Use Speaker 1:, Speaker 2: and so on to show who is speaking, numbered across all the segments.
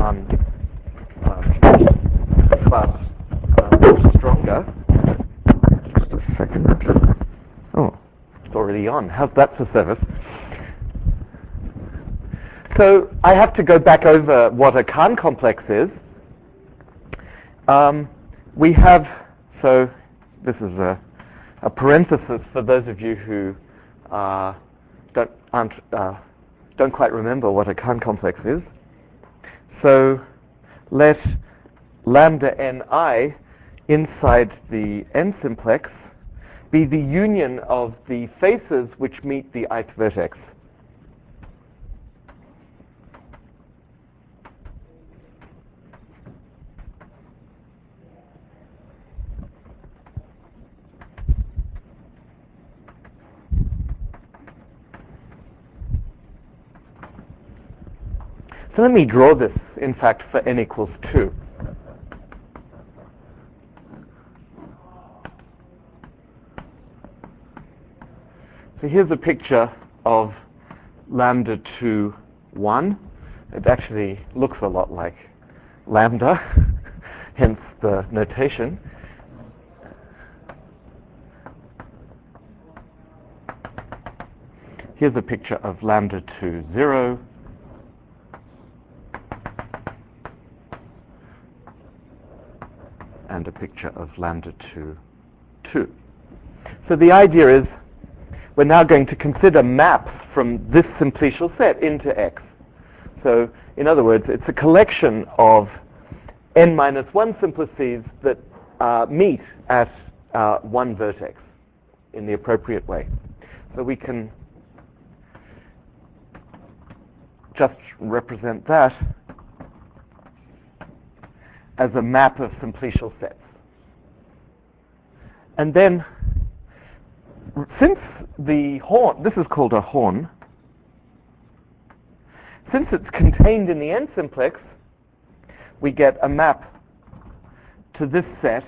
Speaker 1: down but much stronger. Just a second. Oh, it's already on. How's that for service? So I have to go back over what a Kahn complex is. We have, so this is a parenthesis for those of you who don't quite remember what a Kahn complex is. So let lambda ni inside the n simplex be the union of the faces which meet the ith vertex. So let me draw this, in fact, for n equals 2. So here's a picture of lambda 2, 1. It actually looks a lot like lambda, hence the notation. Here's a picture of lambda 2, 0. And a picture of lambda 2, 2. So the idea is we're now going to consider maps from this simplicial set into X. So in other words, it's a collection of n minus 1 simplices that meet at one vertex in the appropriate way. So we can just represent that as a map of simplicial sets. And then, since the horn, this is called a horn, since it's contained in the n simplex, we get a map to this set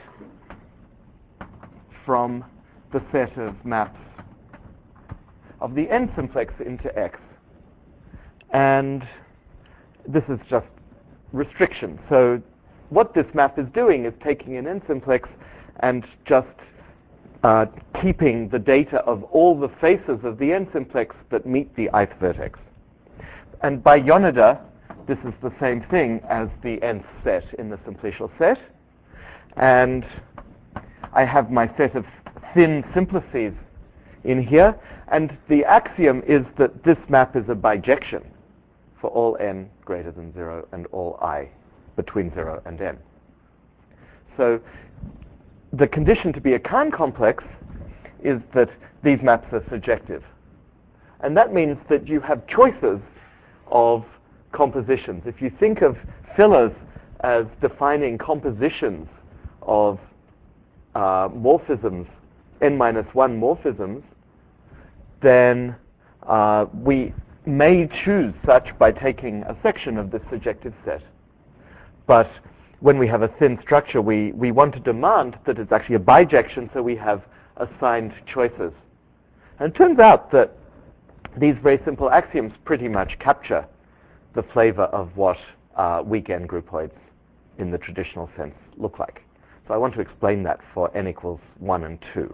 Speaker 1: from the set of maps of the n simplex into X. And this is just restriction. So what this map is doing is taking an n simplex and just keeping the data of all the faces of the n simplex that meet the ith vertex. And by Yoneда, this is the same thing as the nth set in the simplicial set. And I have my set of thin simplices in here. And the axiom is that this map is a bijection for all n greater than 0 and all I between 0 and n. So the condition to be a Kahn complex is that these maps are surjective. And that means that you have choices of compositions. If you think of fillers as defining compositions of morphisms, n minus 1 morphisms, then we may choose such by taking a section of this surjective set. But when we have a thin structure, we want to demand that it's actually a bijection, so we have assigned choices. And it turns out that these very simple axioms pretty much capture the flavor of what weak n groupoids in the traditional sense look like. So I want to explain that for n equals 1 and 2.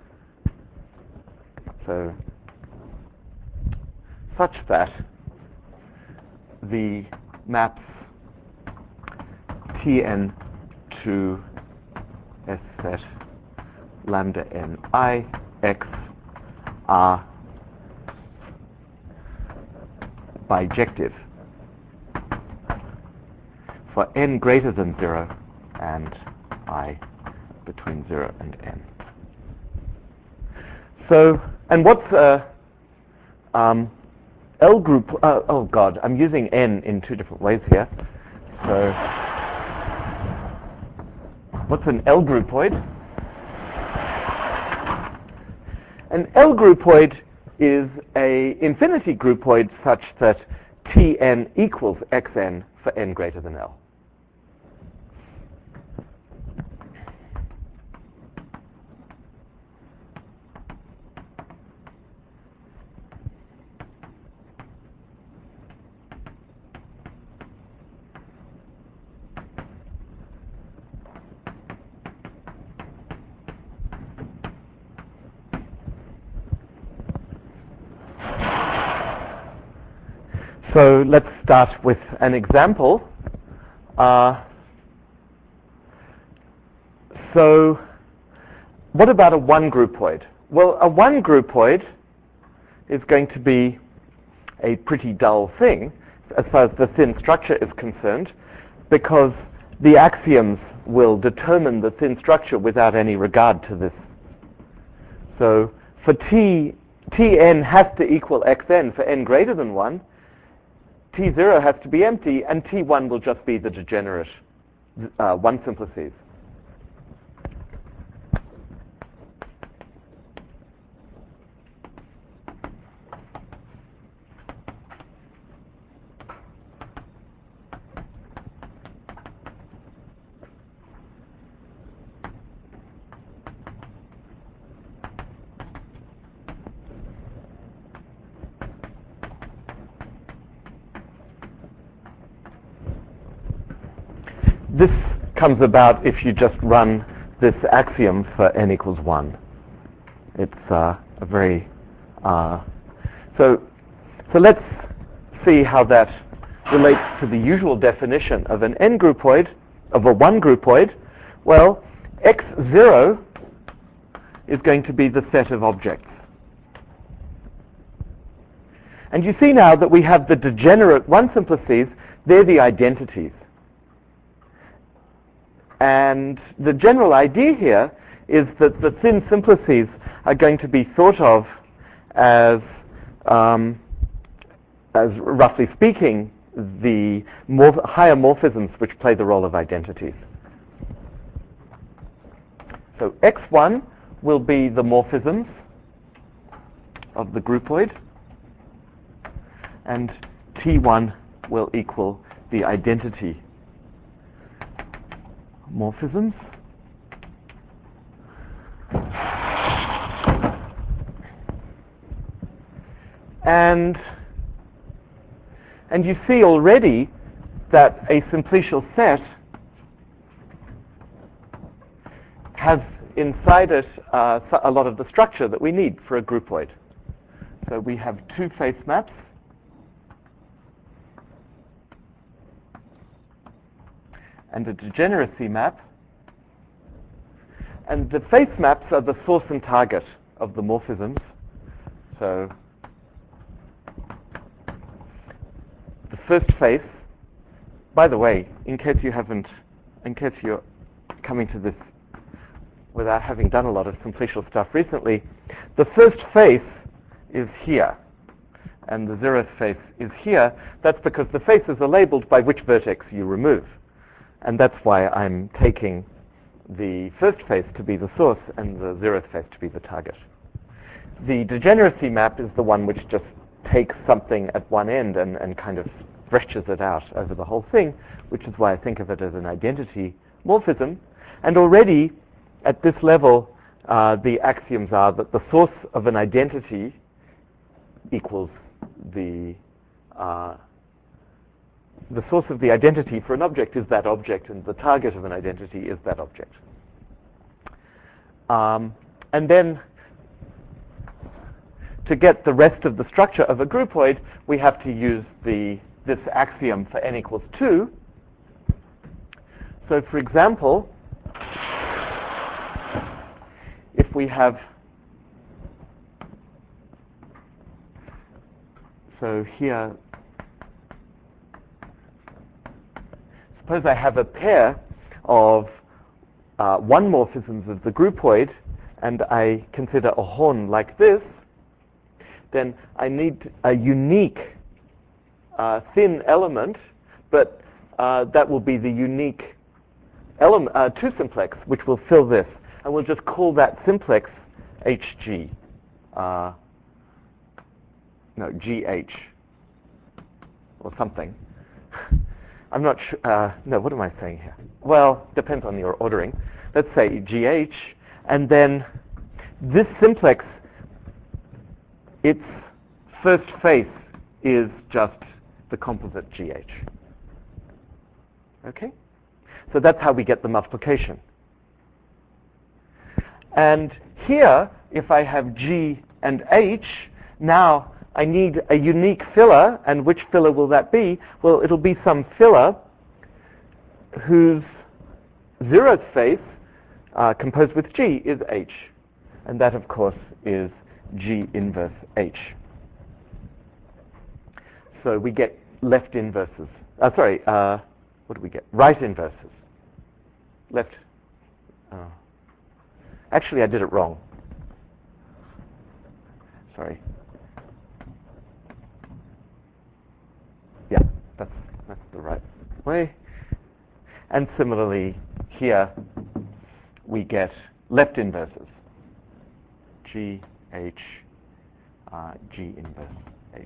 Speaker 1: So such that the maps Tn to S set lambda ni x are bijective for n greater than 0 and I between 0 and n. So, and what's L group? Oh God, I'm using n in two different ways here. So, what's an L groupoid? An L groupoid is a infinity groupoid such that Tn equals xn for n greater than L. So let's start with an example. So what about a one-groupoid? Well, a one-groupoid is going to be a pretty dull thing as far as the thin structure is concerned, because the axioms will determine the thin structure without any regard to this. So for Tn has to equal Xn for n greater than 1, T0 has to be empty, and T1 will just be the degenerate one simplices. This comes about if you just run this axiom for n equals 1. It's a very... So let's see how that relates to the usual definition of an n-groupoid, of a one-groupoid. Well, X0 is going to be the set of objects. And you see now that we have the degenerate one simplices, they're the identities. And the general idea here is that the thin simplices are going to be thought of as roughly speaking, the higher morphisms which play the role of identities. So X1 will be the morphisms of the groupoid, and T1 will equal the identity morphisms. And you see already that a simplicial set has inside it a lot of the structure that we need for a groupoid. So we have two face maps, and a degeneracy map. And the face maps are the source and target of the morphisms. So the first face, by the way, in case you're coming to this without having done a lot of simplicial stuff recently, the first face is here, and the zeroth face is here. That's because the faces are labeled by which vertex you remove. And that's why I'm taking the first face to be the source and the zeroth face to be the target. The degeneracy map is the one which just takes something at one end and kind of stretches it out over the whole thing, which is why I think of it as an identity morphism. And already at this level, the axioms are that the source of an identity equals the source of the identity for an object is that object, and the target of an identity is that object. And then to get the rest of the structure of a groupoid, we have to use this axiom for n equals 2. So for example, if we have, so here, suppose I have a pair of one morphisms of the groupoid, and I consider a horn like this, then I need a unique thin element, but that will be the unique element, two simplex, which will fill this. And we'll just call that simplex HG. No, GH, or something. I'm not sure. No, what am I saying here? Well, depends on your ordering. Let's say GH, and then this simplex, its first face is just the composite GH. Okay? So that's how we get the multiplication. And here, if I have G and H, now I need a unique filler, and which filler will that be? Well, it'll be some filler whose zeroth face composed with G is H. And that, of course, is G inverse H. So we get left inverses. What do we get? Right inverses. Left. Actually, I did it wrong. Sorry. Yeah, that's the right way. And similarly, here we get left inverses. G, H, G inverse H.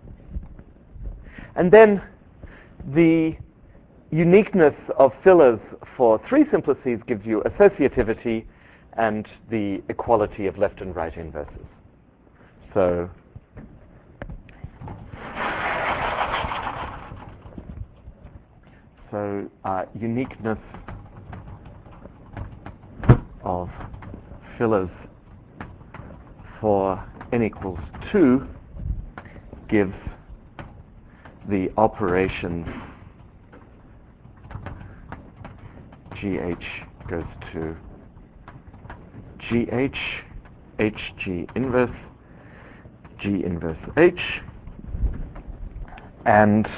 Speaker 1: And then the uniqueness of fillers for three simplices gives you associativity and the equality of left and right inverses. So uniqueness of fillers for n equals 2 gives the operation GH goes to GH, HG inverse, G inverse H, and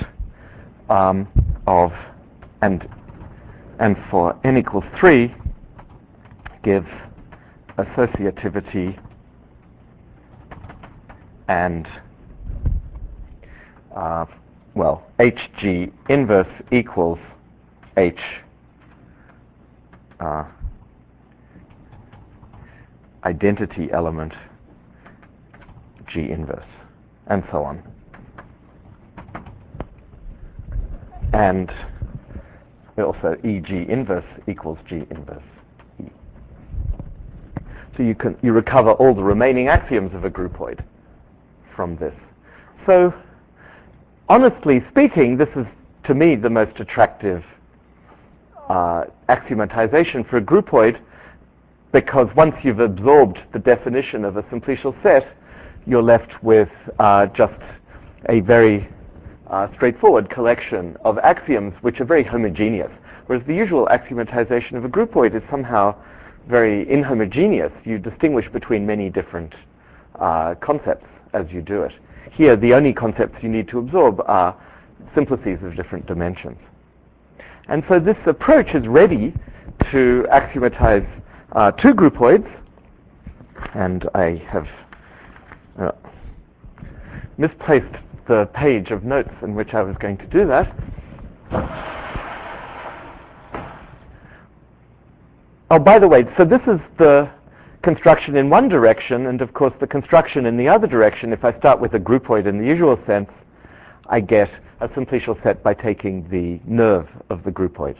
Speaker 1: for n equals 3 gives associativity and HG inverse equals H identity element G inverse, and so on. And also EG inverse equals G inverse E. So you recover all the remaining axioms of a groupoid from this. So honestly speaking, this is, to me, the most attractive axiomatization for a groupoid, because once you've absorbed the definition of a simplicial set, you're left with just a very straightforward collection of axioms which are very homogeneous, whereas the usual axiomatization of a groupoid is somehow very inhomogeneous. You distinguish between many different concepts as you do it. Here, the only concepts you need to absorb are simplices of different dimensions. And so this approach is ready to axiomatize two groupoids, and I have misplaced the page of notes in which I was going to do that. Oh, by the way, so this is the construction in one direction, and of course the construction in the other direction. If I start with a groupoid in the usual sense, I get a simplicial set by taking the nerve of the groupoid.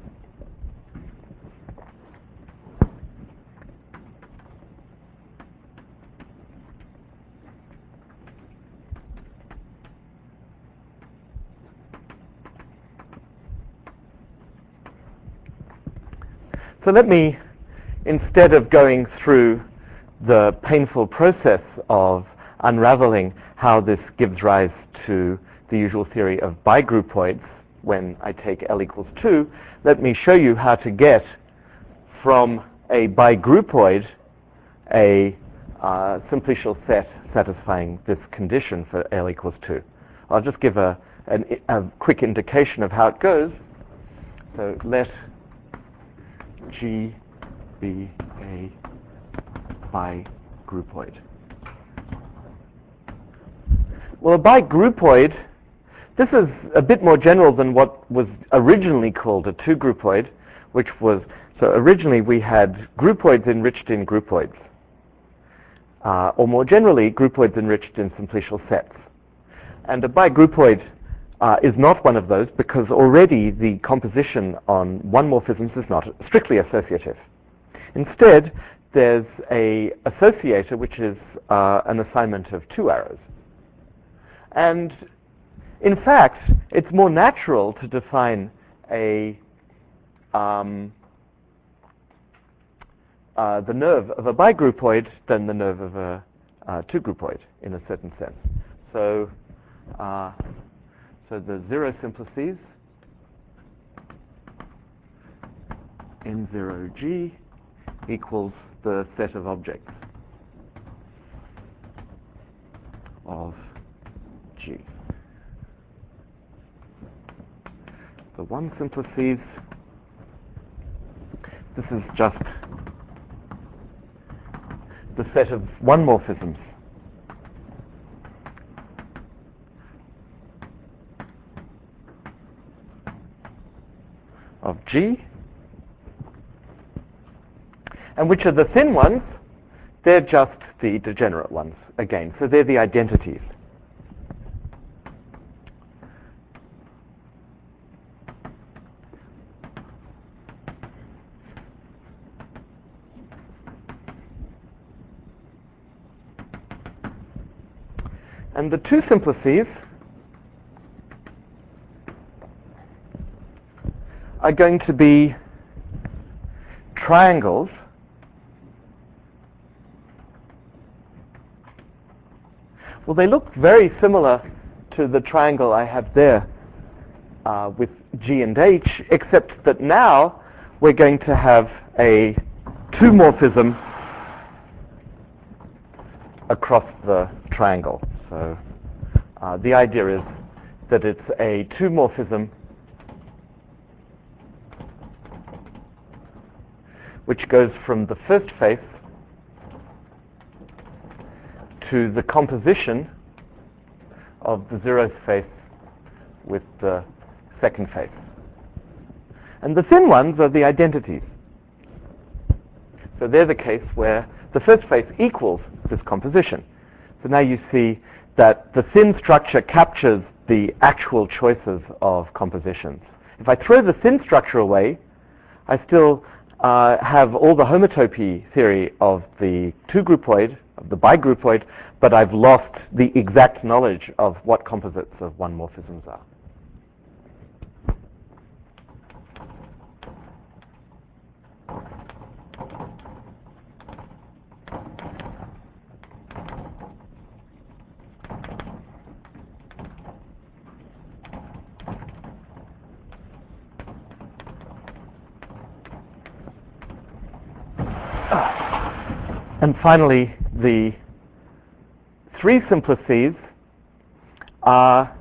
Speaker 1: So let me, instead of going through the painful process of unraveling how this gives rise to the usual theory of bigroupoids when I take L equals 2, let me show you how to get from a bigroupoid a simplicial set satisfying this condition for L equals 2. I'll just give a quick indication of how it goes. So let G be a bigroupoid. Well, a bigroupoid, this is a bit more general than what was originally called a two-groupoid, which was, so originally we had groupoids enriched in groupoids, or more generally, groupoids enriched in simplicial sets. And a bigroupoid is not one of those, because already the composition on one morphisms is not strictly associative. Instead, there's a associator, which is an assignment of two arrows. And in fact, it's more natural to define the nerve of a bigroupoid than the nerve of a two-groupoid in a certain sense. So, so the zero simplices N0G equals the set of objects of G. The one simplices, this is just the set of one morphisms of G. And which are the thin ones? They're just the degenerate ones, again. So they're the identities. And the two simplices are going to be triangles well, they look very similar to the triangle I have there with G and H, except that now we're going to have a two-morphism across the triangle. So the idea is that it's a two-morphism which goes from the first face to the composition of the zeroth face with the second face. And the thin ones are the identities. So they're the case where the first face equals this composition. So now you see that the thin structure captures the actual choices of compositions. If I throw the thin structure away, I still have all the homotopy theory of the two-groupoid, of the bigroupoid, but I've lost the exact knowledge of what composites of one morphisms are. And finally, the three simplices are,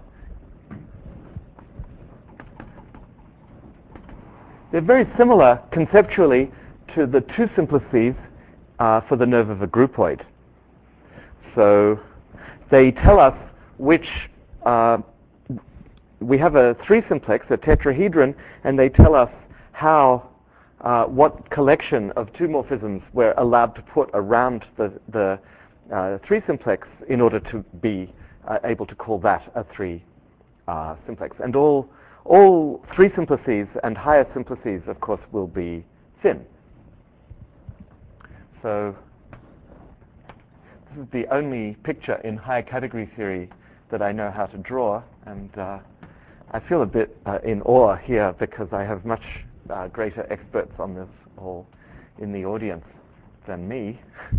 Speaker 1: they're very similar conceptually to the two simplices for the nerve of a groupoid. So they tell us which, we have a three simplex, a tetrahedron, and they tell us how what collection of two morphisms we're allowed to put around the three simplex in order to be able to call that a three simplex. And all three simplices and higher simplices, of course, will be thin. So this is the only picture in higher category theory that I know how to draw, and I feel a bit in awe here because I have much greater experts on this all in the audience than me.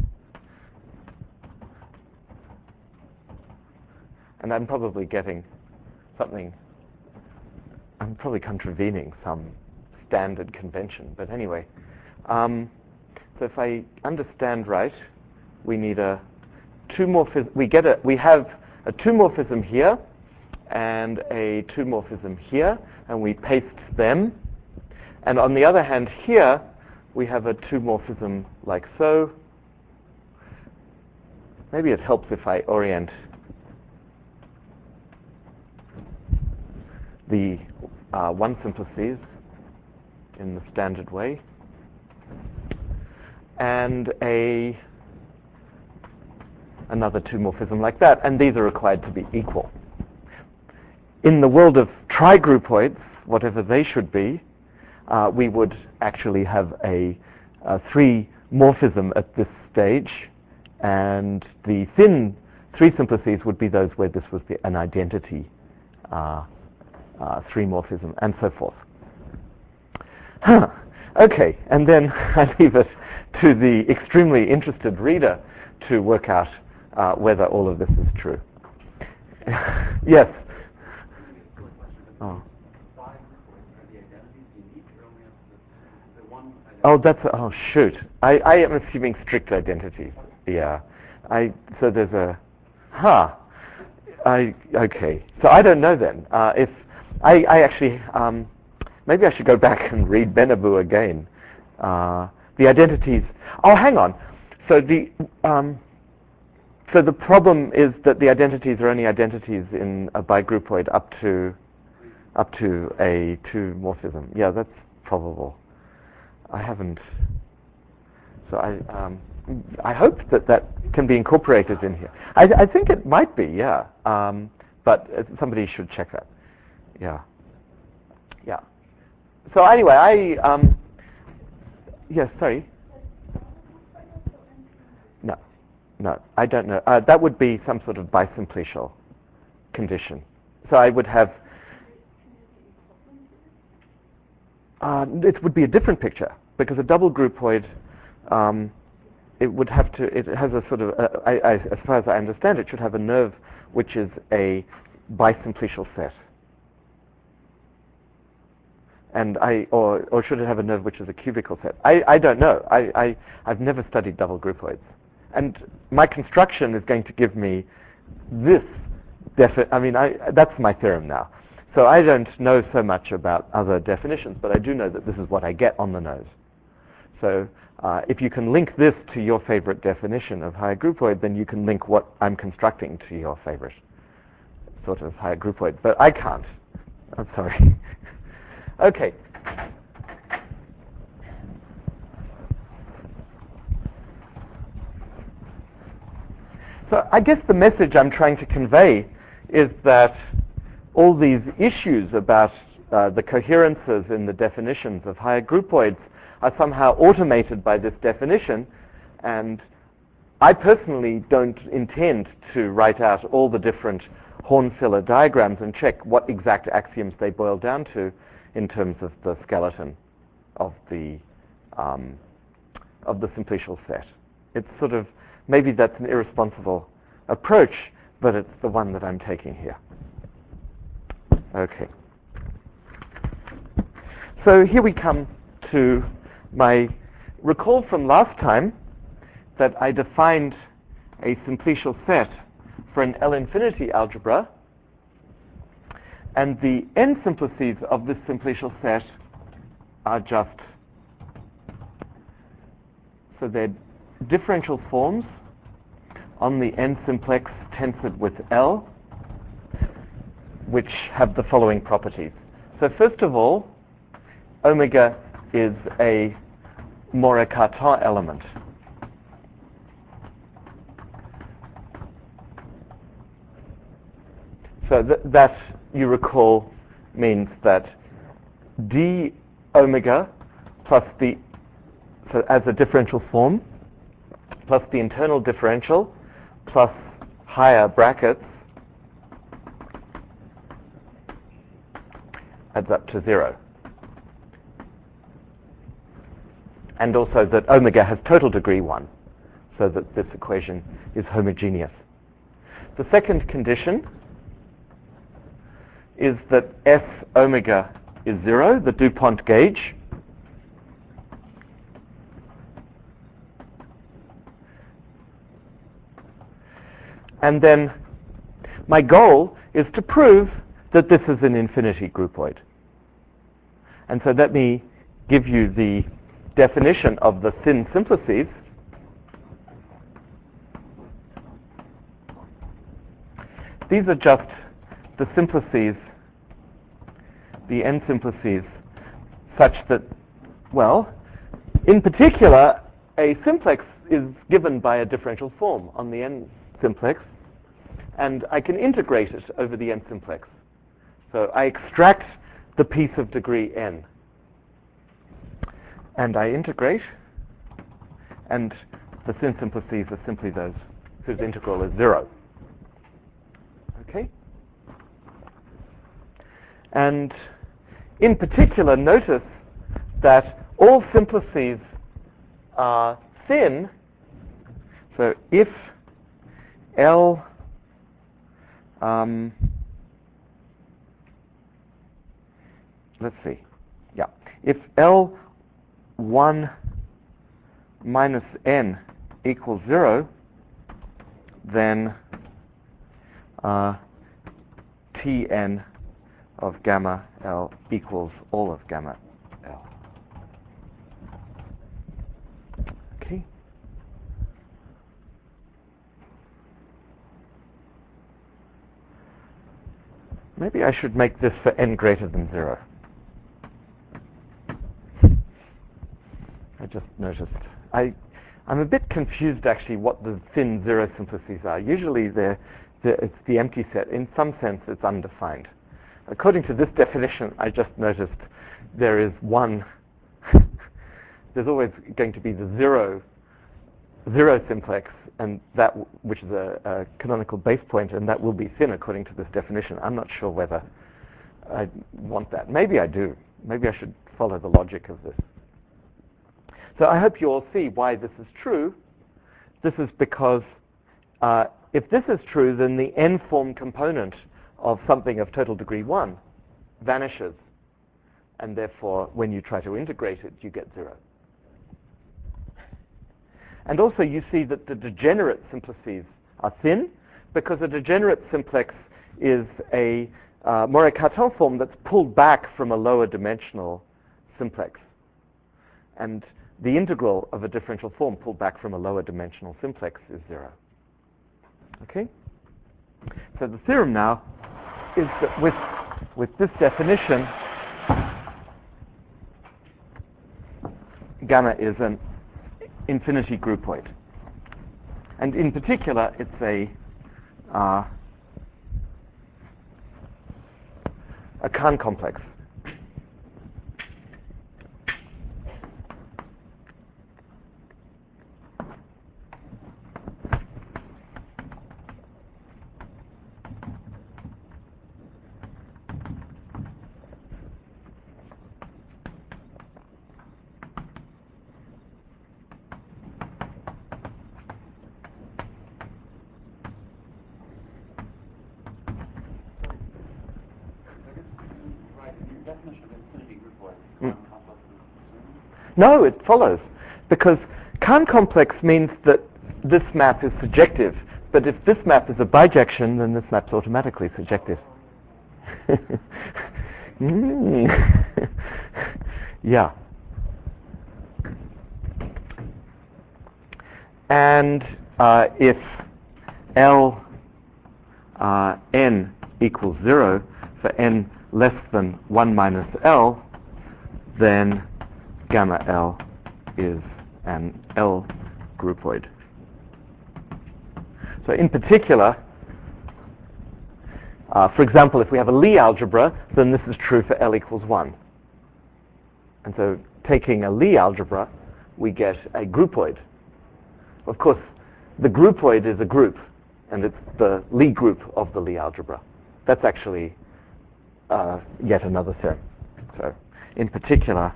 Speaker 1: And I'm probably getting something, I'm probably contravening some standard convention. But anyway, so if I understand right, we need a two-morphism, we have a two-morphism here and a two-morphism here, and we paste them. And on the other hand, here, we have a two-morphism like so. Maybe it helps if I orient the one simplices in the standard way. And another two-morphism like that. And these are required to be equal. In the world of trigroupoids, whatever they should be, we would actually have a three-morphism at this stage, and the thin three simplices would be those where this was an identity three-morphism, and so forth. Okay, and then I leave it to the extremely interested reader to work out whether all of this is true. Yes. Oh. Oh, oh shoot. I am assuming strict identities. Yeah. So there's a, okay. So I don't know then. If I actually, maybe I should go back and read Benabou again. The identities, hang on. So the problem is that the identities are only identities in a bigroupoid up to a 2 morphism. Yeah, that's probable. I haven't. So I hope that can be incorporated in here. I think it might be, yeah. But somebody should check that. Yeah. Yeah. So anyway, yes, sorry. No, I don't know. That would be some sort of bisimplicial condition. So I would have. It would be a different picture because a double groupoid, it would have to. It has a sort of. As far as I understand, it should have a nerve which is a bisimplicial set. And or should it have a nerve which is a cubical set? I don't know. I've never studied double groupoids. And my construction is going to give me this that's my theorem now. So I don't know so much about other definitions, but I do know that this is what I get on the nose. So if you can link this to your favorite definition of higher groupoid, then you can link what I'm constructing to your favorite sort of higher groupoid. But I can't. I'm sorry. Okay. So I guess the message I'm trying to convey is that all these issues about the coherences in the definitions of higher groupoids are somehow automated by this definition, and I personally don't intend to write out all the different Horn-Filler diagrams and check what exact axioms they boil down to in terms of the skeleton of the simplicial set. It's sort of, maybe that's an irresponsible approach, but it's the one that I'm taking here. Okay. So here we come to my recall from last time that I defined a simplicial set for an L-infinity algebra, and the n simplices of this simplicial set are just, so they're differential forms on the n simplex tensored with L, which have the following properties. So first of all, omega is a Moret-Cartan element. So that, you recall, means that d omega plus so as a differential form, plus the internal differential, plus higher brackets, adds up to 0. And also that omega has total degree 1, so that this equation is homogeneous. The second condition is that S omega is 0, the DuPont gauge. And then my goal is to prove that this is an infinity groupoid. And so let me give you the definition of the thin simplices. These are just the simplices, the n simplices, such that, well, in particular, a simplex is given by a differential form on the n simplex, and I can integrate it over the n simplex. So I extract the piece of degree n, and I integrate, and the thin simplices are simply those whose integral is 0. Okay? And in particular, notice that all simplices are thin. So if L let's see. Yeah. If L1 minus n equals 0, then Tn of gamma L equals all of gamma L. Okay. Maybe I should make this for n greater than 0. I just noticed. I'm a bit confused, actually, what the thin zero simplices are. Usually it's the empty set. In some sense, it's undefined. According to this definition, I just noticed there is one. There's always going to be the zero simplex, and that which is a canonical base point, and that will be thin according to this definition. I'm not sure whether I want that. Maybe I do. Maybe I should follow the logic of this. So I hope you all see why this is true. This is because if this is true, then the n-form component of something of total degree 1 vanishes. And therefore, when you try to integrate it, you get 0. And also, you see that the degenerate simplices are thin, because a degenerate simplex is a Moret-Cartan form that's pulled back from a lower dimensional simplex. And the integral of a differential form pulled back from a lower dimensional simplex is 0. Okay? So the theorem now is that with this definition, gamma is an infinity groupoid. And in particular, it's a Kahn complex. No, it follows. Because Kahn complex means that this map is surjective. But if this map is a bijection, then this map's automatically surjective. Yeah. And if L n equals 0 for n less than 1 minus L, then gamma L is an L groupoid. So in particular, for example, if we have a Lie algebra, then this is true for L equals 1. And so taking a Lie algebra, we get a groupoid. Of course, the groupoid is a group, and it's the Lie group of the Lie algebra. That's actually yet another theorem. So in particular,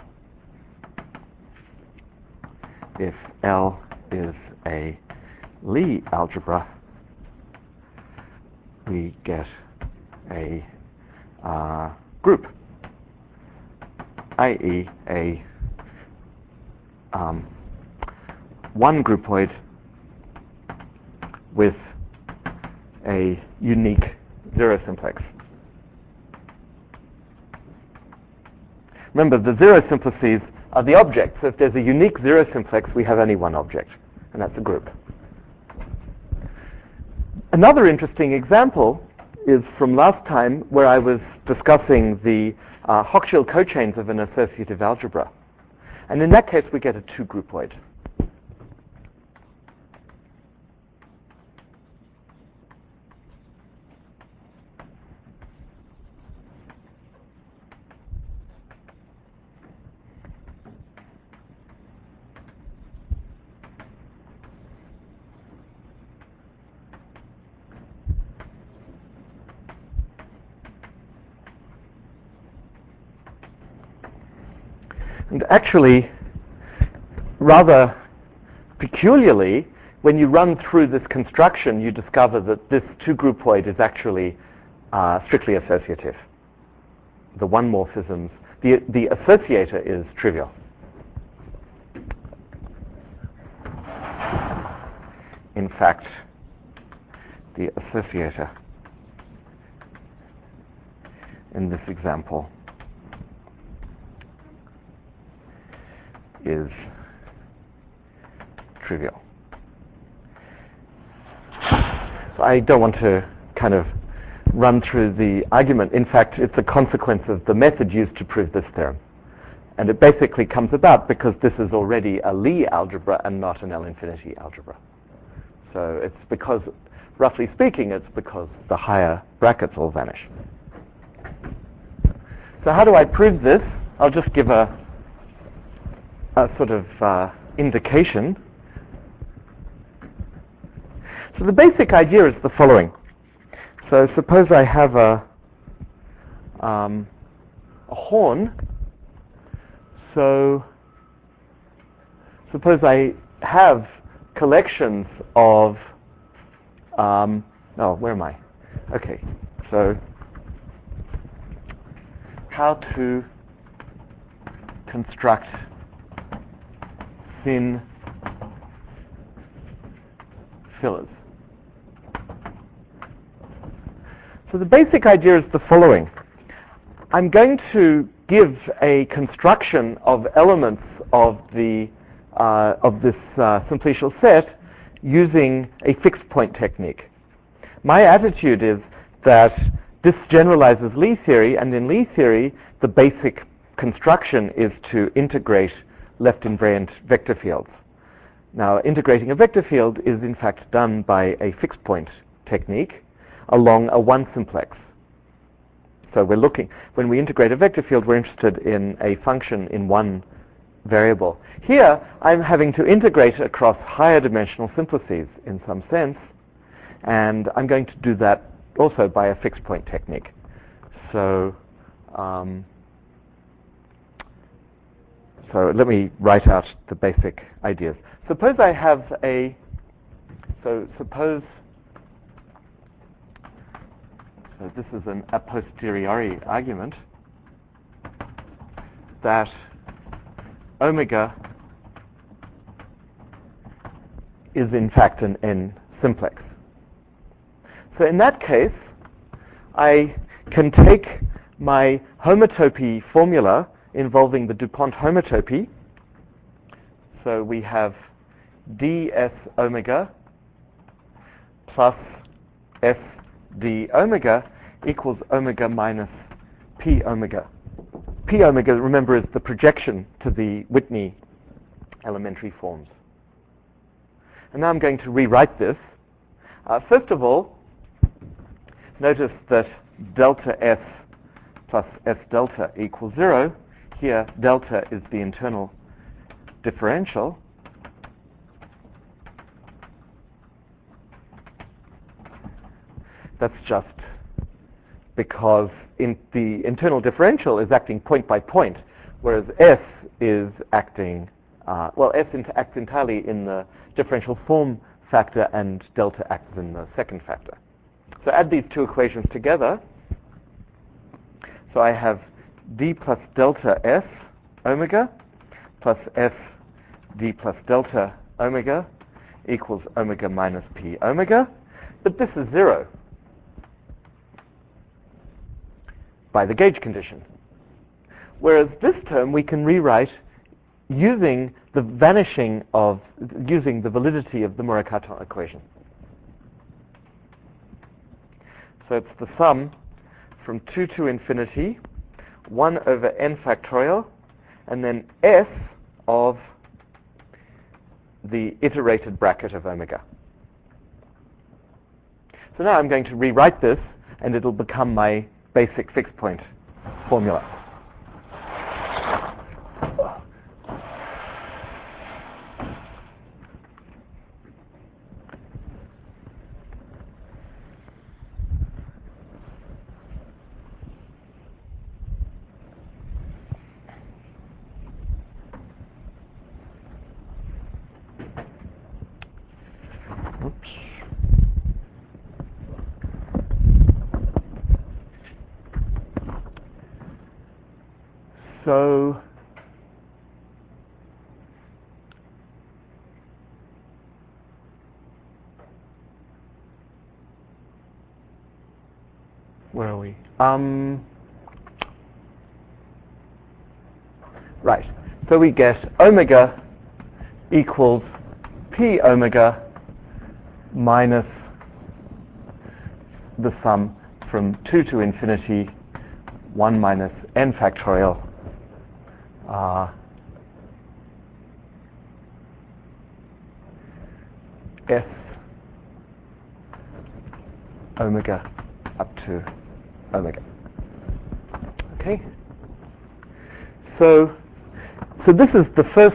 Speaker 1: if L is a Lie algebra, we get a group, i.e. a one groupoid with a unique zero simplex. Remember, the zero simplices are the objects. So if there's a unique zero simplex, we have only one object, and that's a group. Another interesting example is from last time, where I was discussing the Hochschild cochains of an associative algebra. And in that case, we get a two-groupoid. And actually, rather peculiarly, when you run through this construction, you discover that this two-groupoid is actually strictly associative. The one morphisms, the associator is trivial. In fact, the associator in this example is trivial. So I don't want to kind of run through the argument. In fact, it's a consequence of the method used to prove this theorem. And it basically comes about because this is already a Lie algebra and not an L-infinity algebra. So it's because, roughly speaking, it's because the higher brackets all vanish. So how do I prove this? I'll just give a sort of indication. So the basic idea is the following. So suppose I have a horn. So suppose I have collections of, where am I? Okay, so how to construct thin fillers. So the basic idea is the following. I'm going to give a construction of elements of this simplicial set using a fixed point technique. My attitude is that this generalizes Lie theory, and in Lie theory, the basic construction is to integrate left invariant vector fields. Now, integrating a vector field is in fact done by a fixed point technique along a one simplex. So we're looking, when we integrate a vector field, we're interested in a function in one variable. Here, I'm having to integrate across higher dimensional simplices in some sense, and I'm going to do that also by a fixed point technique. So, so let me write out the basic ideas. Suppose I have so this is an a posteriori argument that omega is in fact an n simplex. So in that case, I can take my homotopy formula involving the DuPont homotopy. So we have ds omega plus s d omega equals omega minus p omega. P omega, remember, is the projection to the Whitney elementary forms. And now I'm going to rewrite this. First of all, notice that delta s plus s delta equals 0. Here, delta is the internal differential. That's just because the internal differential is acting point by point, whereas S is acting, S acts entirely in the differential form factor and delta acts in the second factor. So add these two equations together. So I have d plus delta S omega plus S d plus delta omega equals omega minus p omega, but this is 0 by the gauge condition. Whereas this term we can rewrite using the validity of the Moore-Cartan equation. So it's the sum from 2 to infinity, 1 over n factorial, and then s of the iterated bracket of omega. So now I'm going to rewrite this, and it'll become my basic fixed point formula. So where are we? Right. So we get omega equals p omega minus the sum from 2 to infinity 1 minus n factorial s omega up to omega. Okay. So this is the first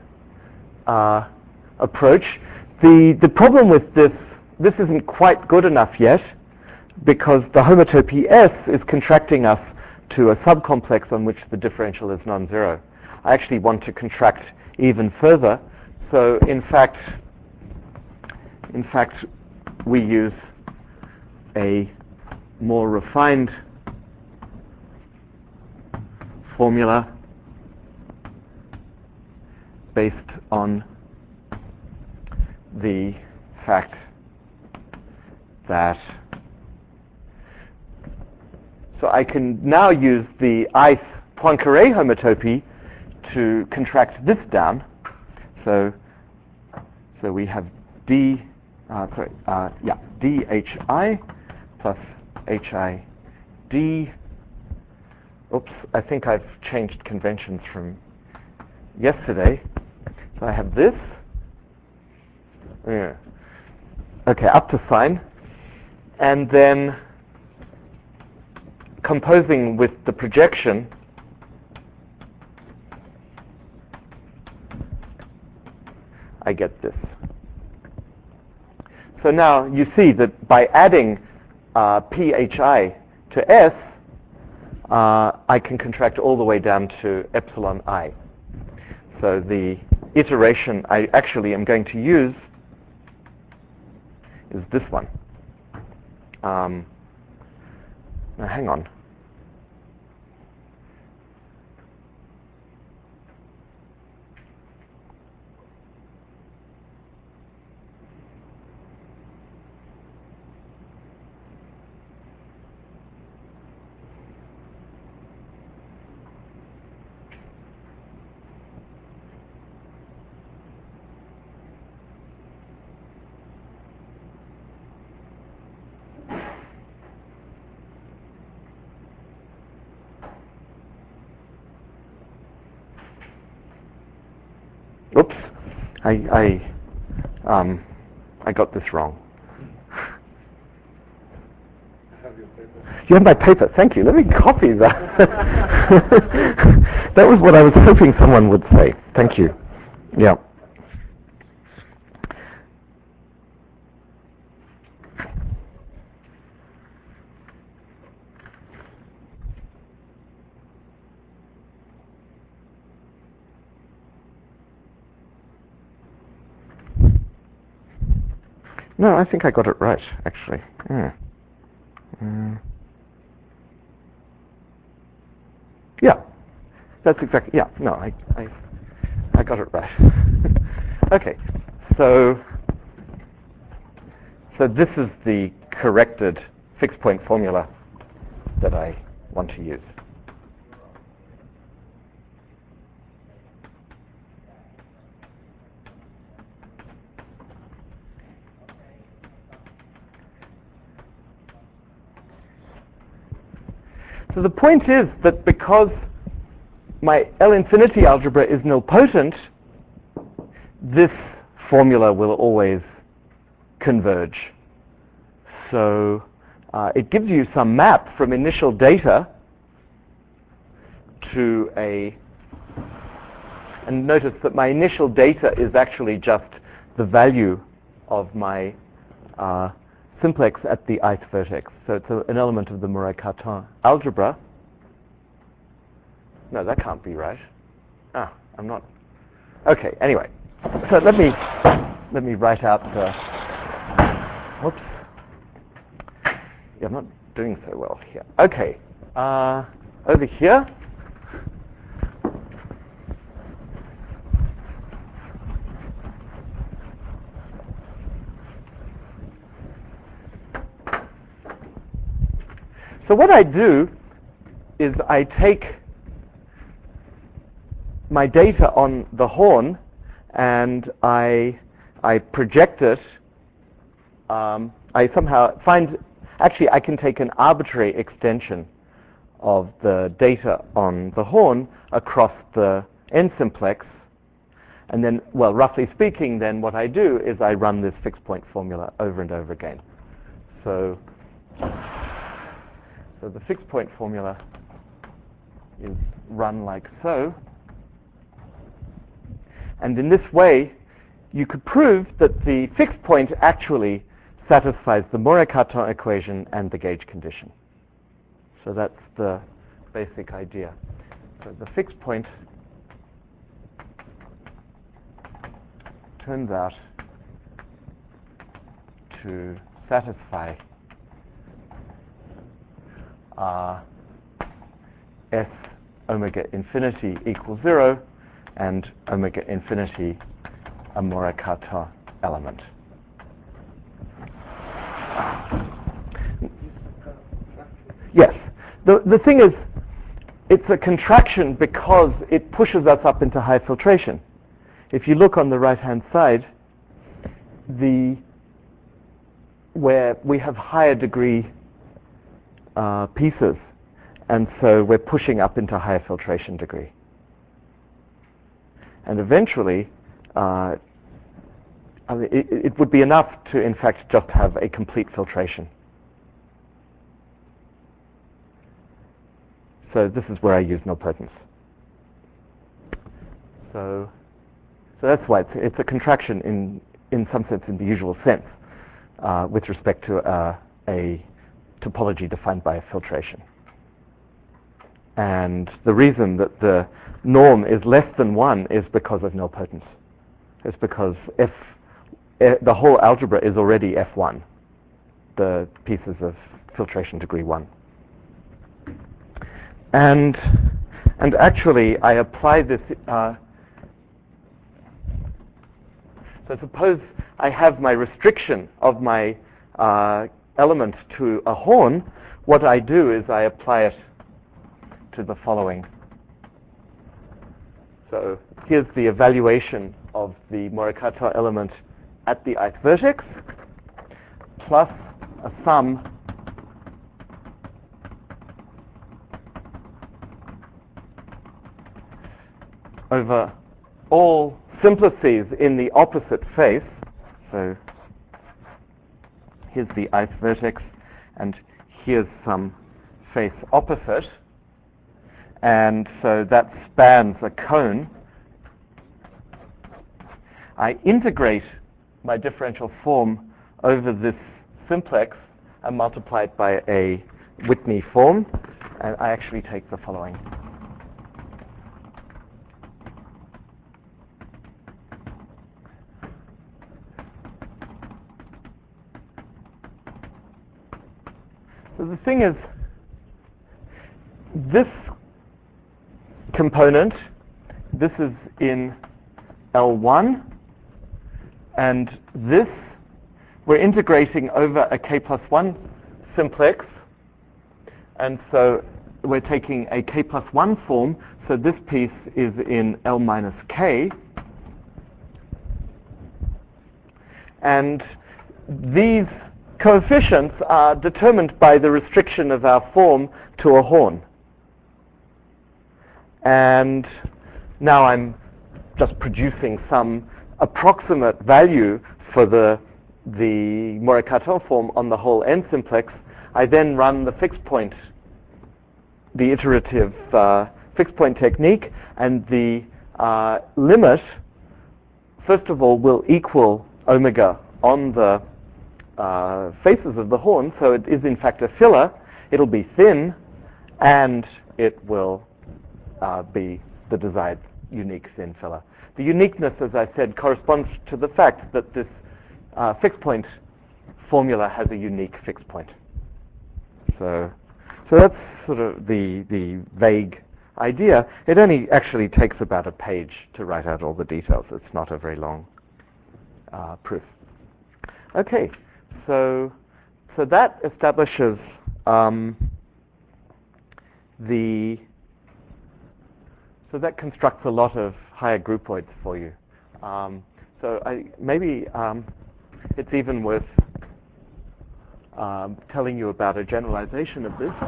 Speaker 1: approach. The problem with this isn't quite good enough yet, because the homotopy S is contracting us to a subcomplex on which the differential is non-zero. I actually want to contract even further. So in fact, we use a more refined formula based on the fact that, so I can now use the ith Poincare homotopy to contract this down. So we have dhi plus hid. Oops, I think I've changed conventions from yesterday. So I have this. Yeah. Okay, up to sign. And then composing with the projection, I get this. So now you see that by adding phi to S, I can contract all the way down to epsilon I. So the iteration I actually am going to use is this one. Now hang on. Oops, I got this wrong. You have my paper. Thank you. Let me copy that. That was what I was hoping someone would say. Thank you. Yeah. No, I think I got it right, actually. Yeah. Yeah, that's exactly, yeah, no, I got it right. Okay, so this is the corrected fixed point formula that I want to use. So the point is that because my L-infinity algebra is nilpotent, this formula will always converge. So it gives you some map from initial data to and notice that my initial data is actually just the value of my simplex at the ith vertex. So it's an element of the Moray-Cartan algebra. No, that can't be right. I'm not. Okay, anyway. So let me write out the, whoops. Yeah, I'm not doing so well here. Okay, over here, So what I do is I take my data on the horn and I project it. I somehow find, actually I can take an arbitrary extension of the data on the horn across the n-simplex. And then, well, roughly speaking, then what I do is I run this fixed point formula over and over again. So the fixed point formula is run like so. And in this way, you could prove that the fixed point actually satisfies the Moray-Cartan equation and the gauge condition. So that's the basic idea. So the fixed point turns out to satisfy S omega infinity equals 0 and omega infinity a Moray-Cartan element. Yes. The thing is, it's a contraction because it pushes us up into high filtration. If you look on the right-hand side, where we have higher degree pieces, and so we're pushing up into higher filtration degree. And eventually, it would be enough to, in fact, just have a complete filtration. So this is where I use nilpotence. So that's why it's a contraction in some sense, in the usual sense, with respect to a topology defined by a filtration. And the reason that the norm is less than 1 is because of nilpotence. It's because the whole algebra is already F1, the pieces of filtration degree 1. And actually, I apply this. So suppose I have my restriction of my element to a horn. What I do is I apply it to the following. So here's the evaluation of the Moray-Cartan element at the ith vertex, plus a sum over all simplices in the opposite face. So here's the ith vertex, and here's some face opposite. And so that spans a cone. I integrate my differential form over this simplex and multiply it by a Whitney form, and I actually take the following. So the thing is, this component, this is in L1, and this, we're integrating over a k+1 simplex, and so we're taking a k+1 form, so this piece is in L minus k, and these coefficients are determined by the restriction of our form to a horn. And now I'm just producing some approximate value for the Moray-Cartan form on the whole n-simplex. I then run the fixed point, the iterative fixed point technique, and the limit, first of all, will equal omega on the faces of the horn, so it is in fact a filler. It'll be thin, and it will be the desired unique thin filler. The uniqueness, as I said, corresponds to the fact that this fixed point formula has a unique fixed point. So that's sort of the vague idea. It only actually takes about a page to write out all the details. It's not a very long proof. Okay, so that establishes so that constructs a lot of higher groupoids for you. Maybe it's even worth telling you about a generalization of this.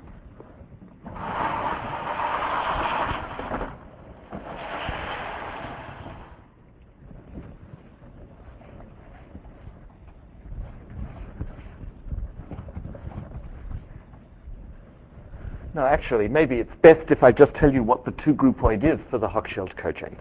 Speaker 1: No, actually, maybe it's best if I just tell you what the two-groupoid is for the Hochschild cochain.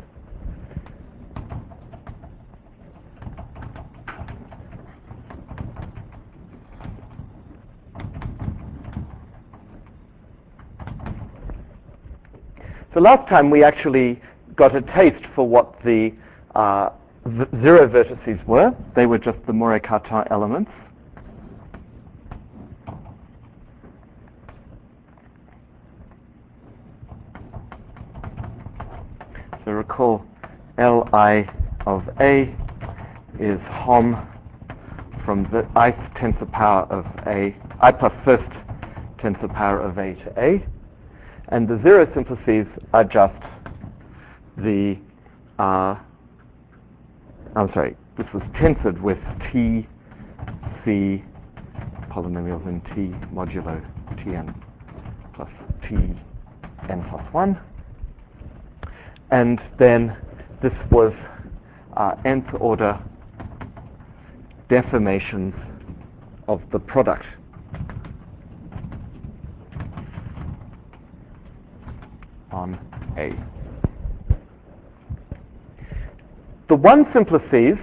Speaker 1: So last time we actually got a taste for what the zero vertices were. They were just the Moret-Cartan elements. So recall Li of A is Hom from the ith tensor power of A, I plus first tensor power of A to A. And the zero simplices are just the, this was tensored with T, C polynomials in T modulo Tn plus Tn plus 1. And then this was nth order deformations of the product. On A. The one simplices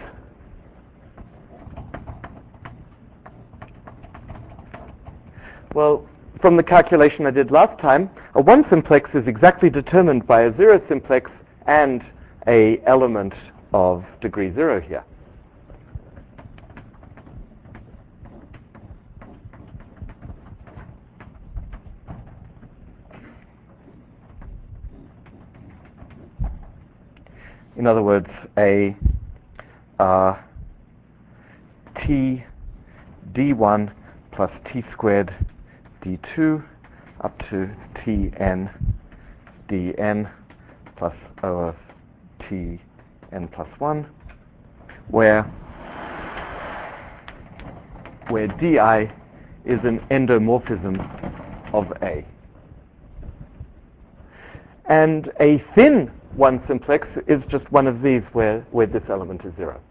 Speaker 1: well, from the calculation I did last time, a one simplex is exactly determined by a zero simplex and a element of degree 0 here. In other words, a T d1 plus T squared d2 up to Tn dn plus O of Tn plus 1, where di is an endomorphism of A. And a thin one simplex is just one of these where this element is 0.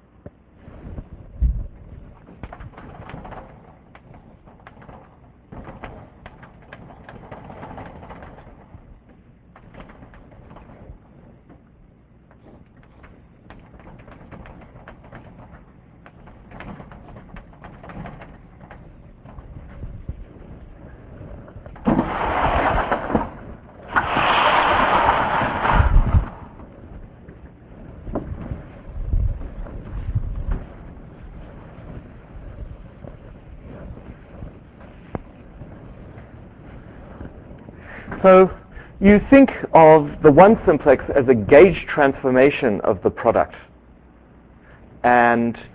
Speaker 1: So you think of the one simplex as a gauge transformation of the product. And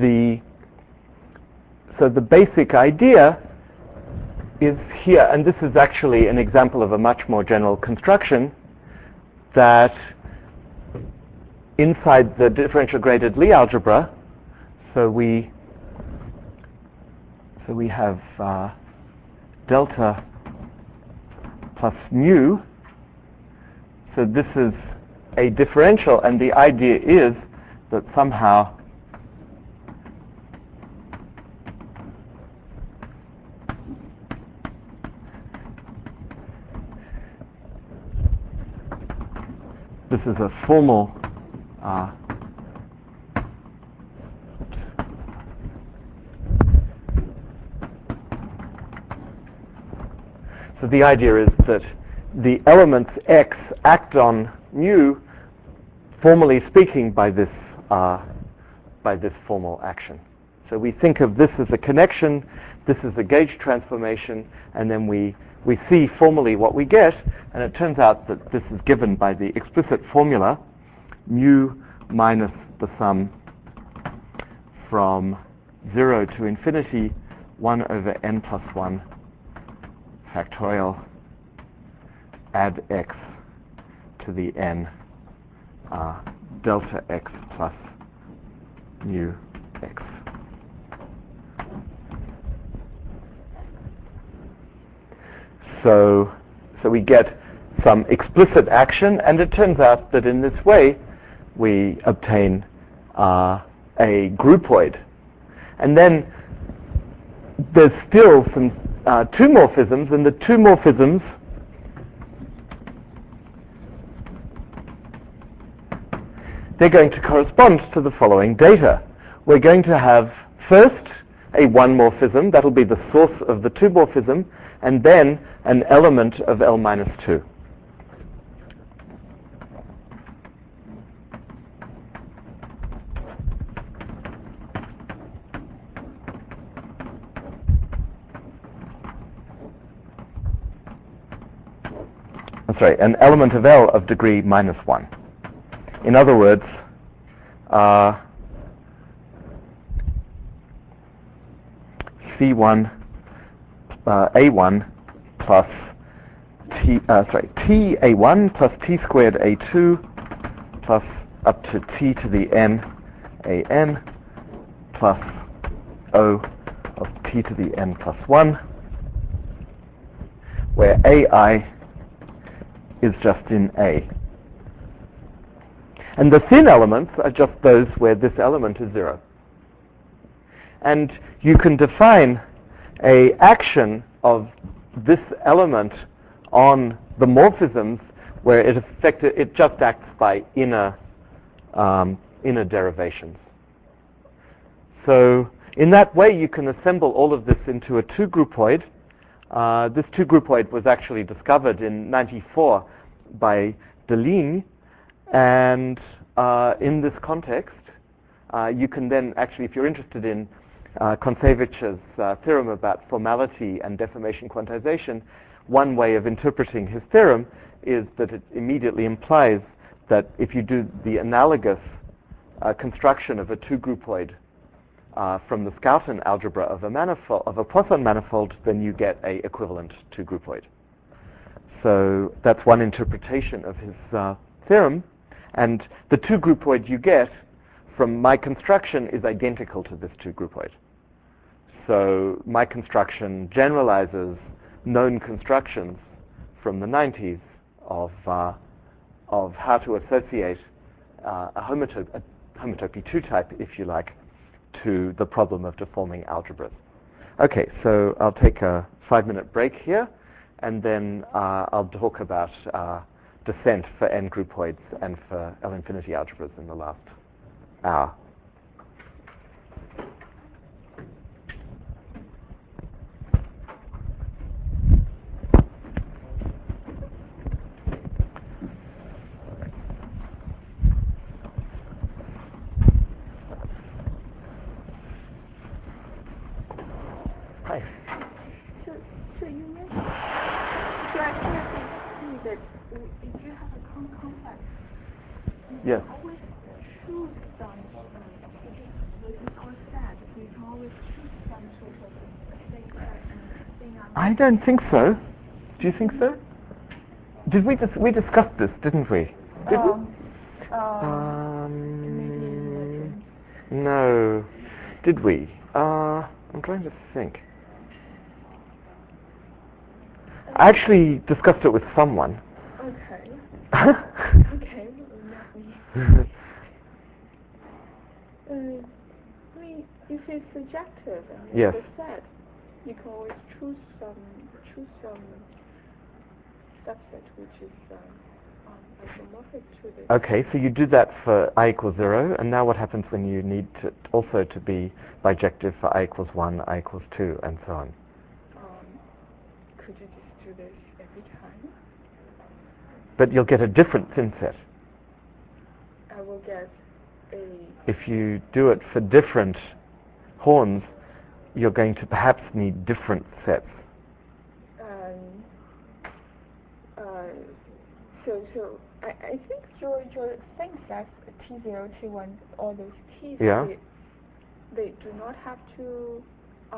Speaker 1: so the basic idea is here, and this is actually an example of a much more general construction, that inside the differential graded Lie algebra, so we have delta plus mu. So this is a differential, and the idea is that somehow this is a formal so the idea is that the elements x act on mu, formally speaking, by this formal action. So we think of this as a connection, this is a gauge transformation, and then we see formally what we get, and it turns out that this is given by the explicit formula mu minus the sum from 0 to infinity 1 over n plus 1 factorial add x to the n delta x plus mu x. So we get some explicit action, and it turns out that in this way we obtain a groupoid. And then there's still some two morphisms, and the two morphisms they're going to correspond to the following data. We're going to have first a one morphism, that'll be the source of the two morphism, and then an element of L minus 2. I'm sorry, an element of L of degree minus 1. In other words, C1 A1 plus Ta1 plus T squared A2 plus up to T to the N AN plus O of T to the N plus 1, where AI is just in A. And the thin elements are just those where this element is 0. And you can define a action of this element on the morphisms where it just acts by inner derivations. So in that way you can assemble all of this into a two-groupoid. This two-groupoid was actually discovered in 1994 by Deligne, and in this context you can then actually, if you're interested in Koncevich's theorem about formality and deformation quantization, one way of interpreting his theorem is that it immediately implies that if you do the analogous construction of a two-groupoid from the Schouten algebra of a Poisson manifold, then you get a equivalent two-groupoid. So that's one interpretation of his theorem, and the two-groupoid you get from my construction is identical to this two-groupoid. So my construction generalizes known constructions from the 90s of how to associate a homotopy 2 type, if you like, to the problem of deforming algebras. Okay, so I'll take a 5-minute break here, and then I'll talk about descent for n groupoids and for L infinity algebras in the last hour. Hi.
Speaker 2: So you mentioned, so I can see that if you have a complex, you
Speaker 1: Yes.
Speaker 2: can always choose some, what you call that, you can always choose some sort of thing.
Speaker 1: I don't think so. Do you think so? Did we discussed this, didn't we? Did we?
Speaker 2: Maybe
Speaker 1: no. Did we? I'm trying to think. I actually discussed it with someone.
Speaker 2: Okay. Okay, not me. If it's subjective and
Speaker 1: Yes.
Speaker 2: it's a set, you can always choose some subset which is isomorphic to this.
Speaker 1: Okay, so you do that for I equals 0, and now what happens when you need to also to be bijective for I equals 1, I equals 2, and so on?
Speaker 2: Could you just do this every time?
Speaker 1: But you'll get a different thin set.
Speaker 2: I will get a...
Speaker 1: If you do it for different horns, you're going to perhaps need different sets.
Speaker 2: So I think your things like T0, T1, all those T's,
Speaker 1: Yeah.
Speaker 2: they do not have to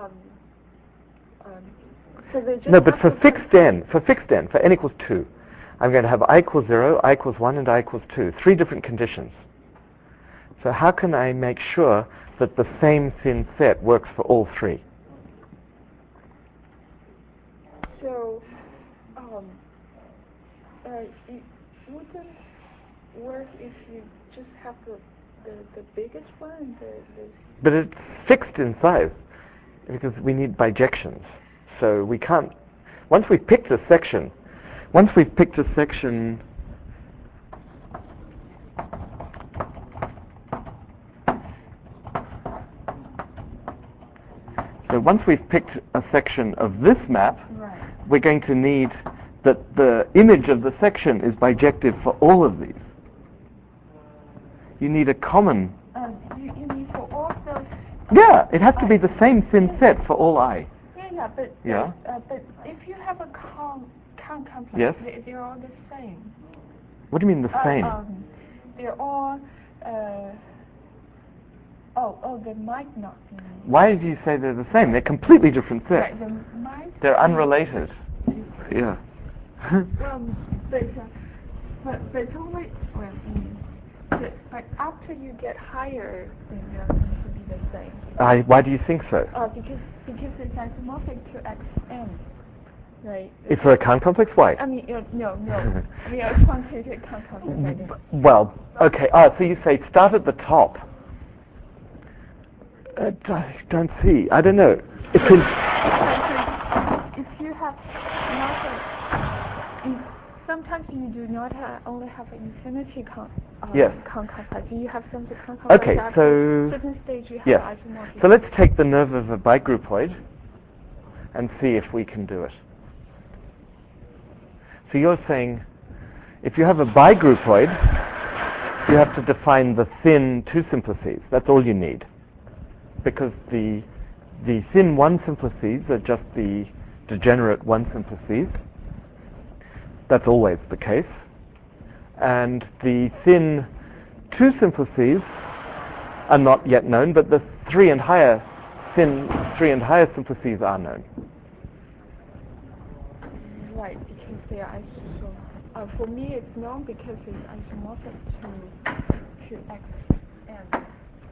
Speaker 2: so they just
Speaker 1: No, but for fixed n, for n equals 2, I'm going to have I equals 0, I equals 1, and I equals 2. 3 different conditions. So how can I make sure that the same thin set works for all 3?
Speaker 2: So, it wouldn't work if you just have the biggest one.
Speaker 1: But it's fixed in size because we need bijections. So we can't. Once we've picked a section. So once we've picked a section of this map,
Speaker 2: right,
Speaker 1: we're going to need that the image of the section is bijective for all of these. You need a common.
Speaker 2: You need for all those.
Speaker 1: Yeah, it has to be the same thin set for all I.
Speaker 2: Yeah, but
Speaker 1: Yeah.
Speaker 2: But if you have a count complex,
Speaker 1: yes,
Speaker 2: they're all the same.
Speaker 1: What do you mean the same?
Speaker 2: They're all. They might not be.
Speaker 1: Why do you say they're the same? They're completely different sets.
Speaker 2: Right,
Speaker 1: they're unrelated. Yeah.
Speaker 2: But only but after you get higher, then they're going to be the same.
Speaker 1: Why do you think so?
Speaker 2: Because it's isomorphic to xn, right?
Speaker 1: It's for a count complex? Why?
Speaker 2: I mean, no. We are quantitative count complex.
Speaker 1: Well, okay. So you say start at the top. I don't see. I don't know.
Speaker 2: If you have sometimes you do not only have an infinity count complex. You have some count complex.
Speaker 1: Okay, so
Speaker 2: certain stage you have isomorphic.
Speaker 1: So let's take the nerve of a bigroupoid and see if we can do it. So you're saying if you have a bigroupoid, you have to define the thin 2 simplices. That's all you need. Because the thin 1 simplices are just the degenerate 1 simplices. That's always the case. And the thin 2 simplices are not yet known, but the thin 3 and higher simplices are known. Right,
Speaker 2: because they are isomorphic. For me, it's known because it's isomorphic to xn.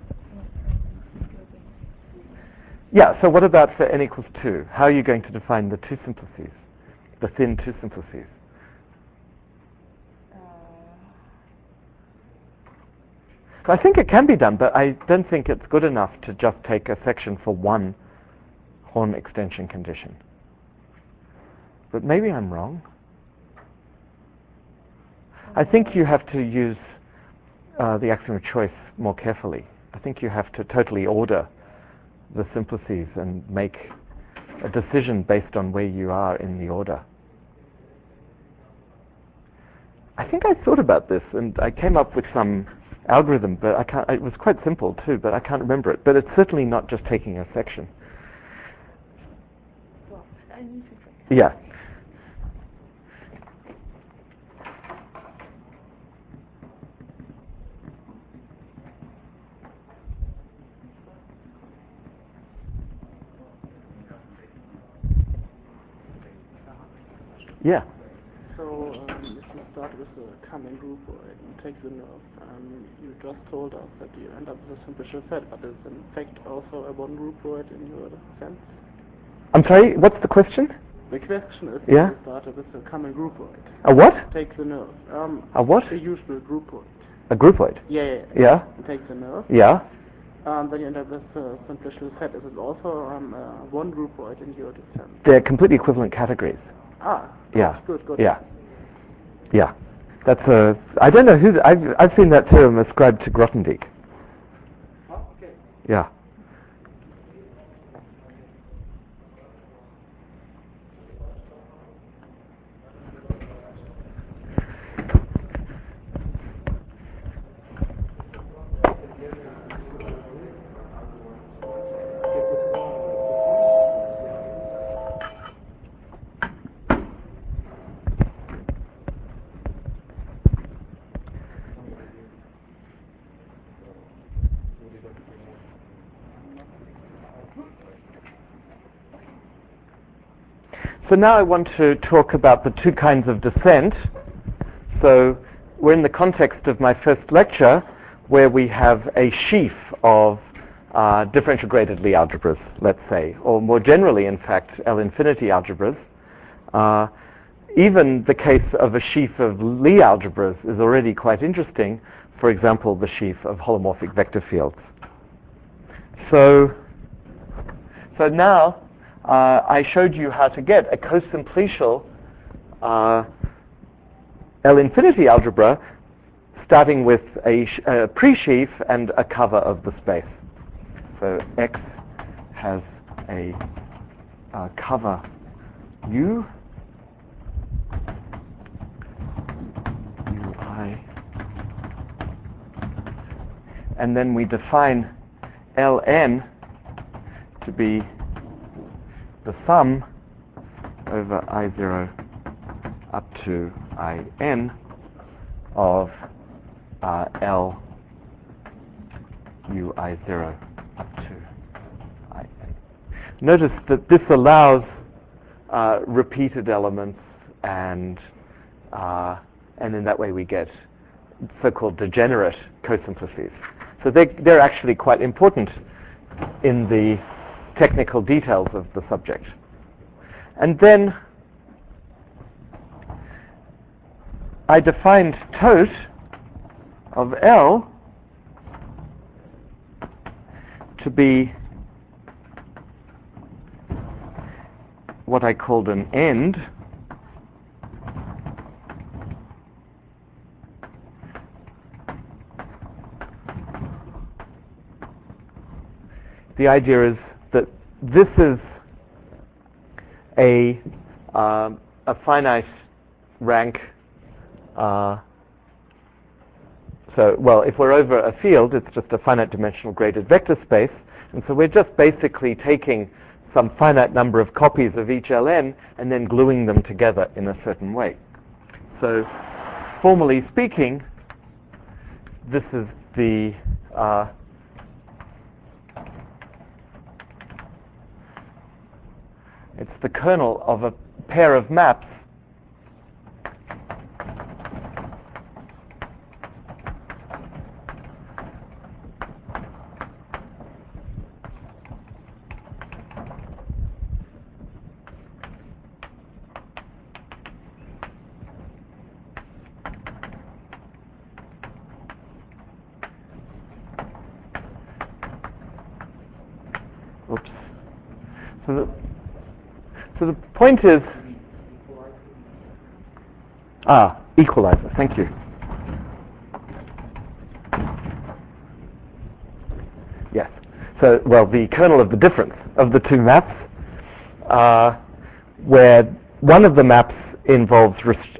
Speaker 1: Yeah, so what about for n equals 2? How are you going to define the 2 simplices, the thin 2 simplices? I think it can be done, but I don't think it's good enough to just take a section for one Horn extension condition. But maybe I'm wrong. I think you have to use the axiom of choice more carefully. I think you have to totally order the simplices and make a decision based on where you are in the order. I think I thought about this and I came up with some algorithm, but it was quite simple too, but I can't remember it. But it's certainly not just taking a section.
Speaker 2: Well, I need to check.
Speaker 1: Yeah. Yeah.
Speaker 3: So if you start with a common group and you take the nerve, you just told us that you end up with a simple set, but is in fact also a one groupoid in your sense?
Speaker 1: I'm sorry, what's the question?
Speaker 3: The question is,
Speaker 1: yeah?
Speaker 3: You started with a common groupoid.
Speaker 1: A what?
Speaker 3: Take the nerve.
Speaker 1: A what?
Speaker 3: A usual groupoid.
Speaker 1: A groupoid?
Speaker 3: Yeah.
Speaker 1: Yeah?
Speaker 3: Take the nerve.
Speaker 1: Yeah?
Speaker 3: Then you end up with a simplicial set. Is it also one groupoid in your sense?
Speaker 1: They're completely equivalent categories.
Speaker 3: Yeah. Good.
Speaker 1: Yeah. Yeah. That's I don't know who, I've seen that term ascribed to Grothendieck.
Speaker 3: Oh, okay.
Speaker 1: Yeah. So now I want to talk about the two kinds of descent So we're in the context of my first lecture, where we have a sheaf of differential graded Lie algebras, let's say, or more generally, in fact, L-infinity algebras. Even the case of a sheaf of Lie algebras is already quite interesting. For example, the sheaf of holomorphic vector fields. So now I showed you how to get a cosimpletial L-infinity algebra starting with a pre-sheaf and a cover of the space. So X has a cover U, Ui, and then we define Ln to be the sum over I0 up to In of L Ui0 up to In. Notice that this allows repeated elements, and in that way we get so-called degenerate cosimplices. So they're actually quite important in the technical details of the subject. And then I defined tot of L to be what I called an end the idea is that this is a finite rank. If we're over a field, it's just a finite dimensional graded vector space, and so we're just basically taking some finite number of copies of each Ln and then gluing them together in a certain way. So, formally speaking, this is the it's the kernel of a pair of maps So the point is, equalizer, thank you. Yes. So, the kernel of the difference of the two maps, where one of the maps involves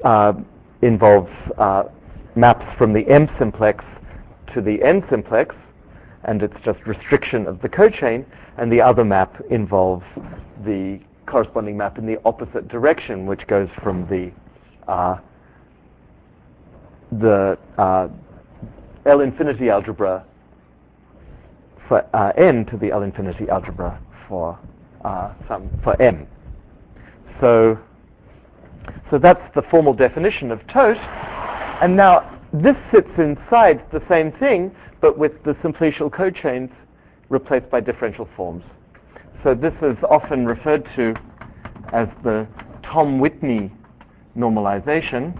Speaker 1: maps from the M simplex to the N simplex, and it's just restriction of the cochain, and the other map involves the corresponding map in the opposite direction, which goes from the L-infinity algebra for N to the L-infinity algebra for M. So that's the formal definition of tot. And now this sits inside the same thing, but with the simplicial cochains replaced by differential forms. So this is often referred to as the Tom Whitney normalization.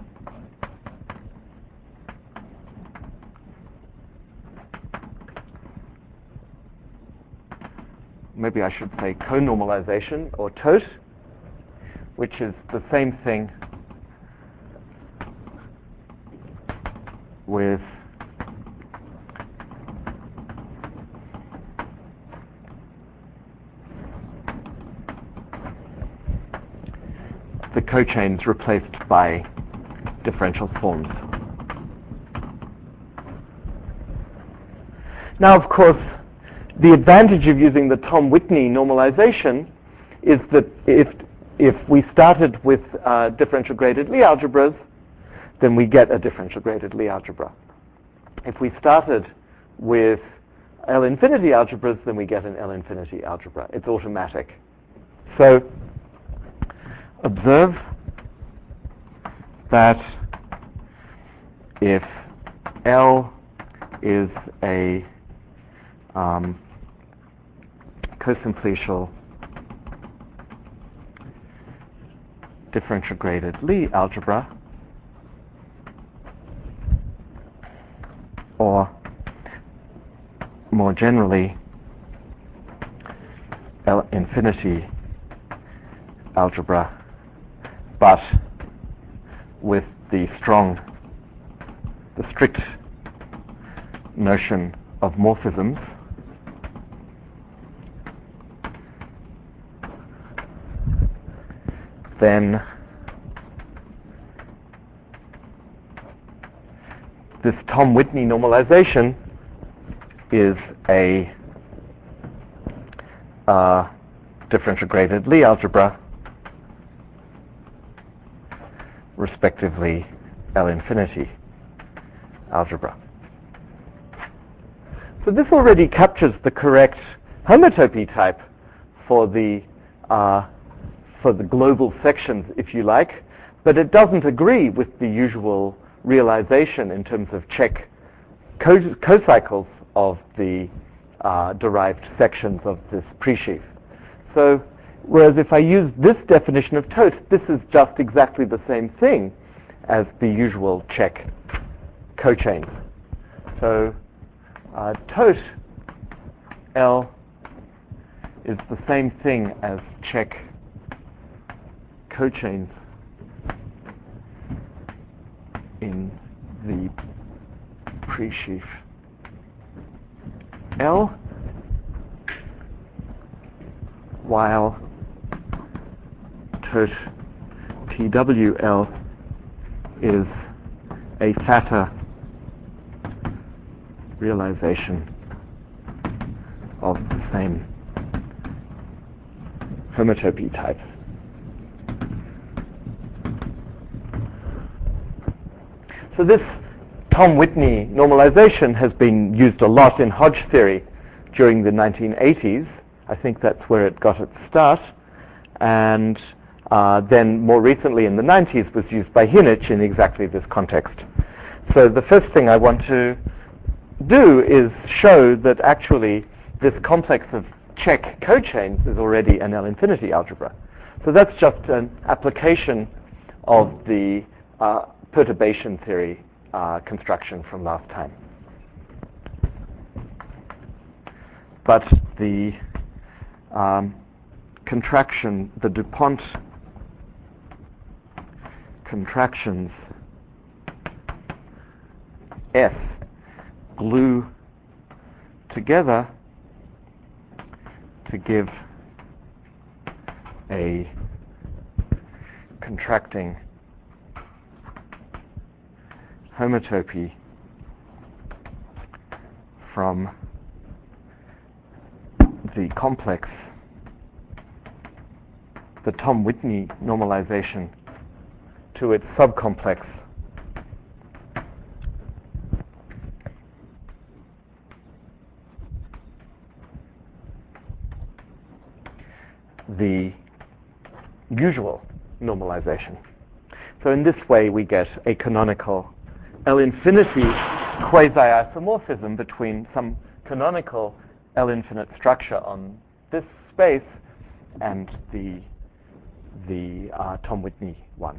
Speaker 1: Maybe I should say co-normalization, or tot, which is the same thing with the cochains replaced by differential forms. Now, of course, the advantage of using the Tom Whitney normalization is that if we started with differential graded Lie algebras, then we get a differential graded Lie algebra. If we started with L-infinity algebras, then we get an L-infinity algebra. It's automatic. So observe that if L is a cosimpletial differential graded Lie algebra, or more generally L infinity algebra, but with the strict notion of morphisms, then this Tom Whitney normalization is a differential graded Lie algebra, respectively L infinity algebra. So this already captures the correct homotopy type for the global sections, if you like, but it doesn't agree with the usual realization in terms of Čech cocycles of the derived sections of this presheaf. So, whereas if I use this definition of tot, this is just exactly the same thing as the usual Čech cochains. So, tot L is the same thing as Čech cochains in the presheaf L, while tot TWL is a fatter realization of the same homotopy type. So this Tom Whitney normalization has been used a lot in Hodge theory during the 1980s. I think that's where it got its start. And then more recently in the 90s was used by Hinich in exactly this context. So the first thing I want to do is show that actually this complex of Čech cochains is already an L infinity algebra. So that's just an application of the perturbation theory construction from last time. But the contraction, the DuPont contractions S glue together to give a contracting homotopy from the complex, the Tom Whitney normalization, to its subcomplex, the usual normalization. So in this way we get a canonical L infinity quasi-isomorphism between some canonical L infinite structure on this space and the Tom Whitney one.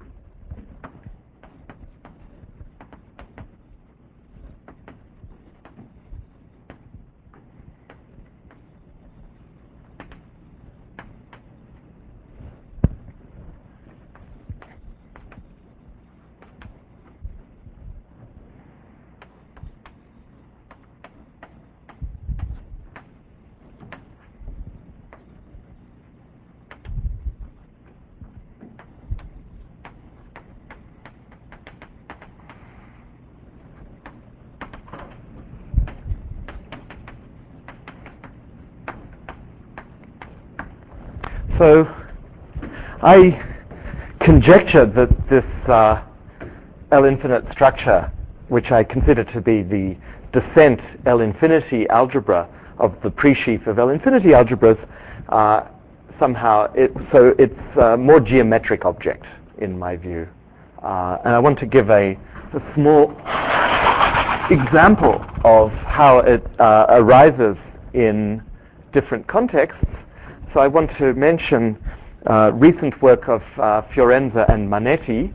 Speaker 1: So I conjectured that this L infinite structure, which I consider to be the descent L infinity algebra of the presheaf of L infinity algebras, somehow it's a more geometric object in my view. And I want to give a a small example of how it arises in different contexts. So I want to mention recent work of Fiorenza and Manetti.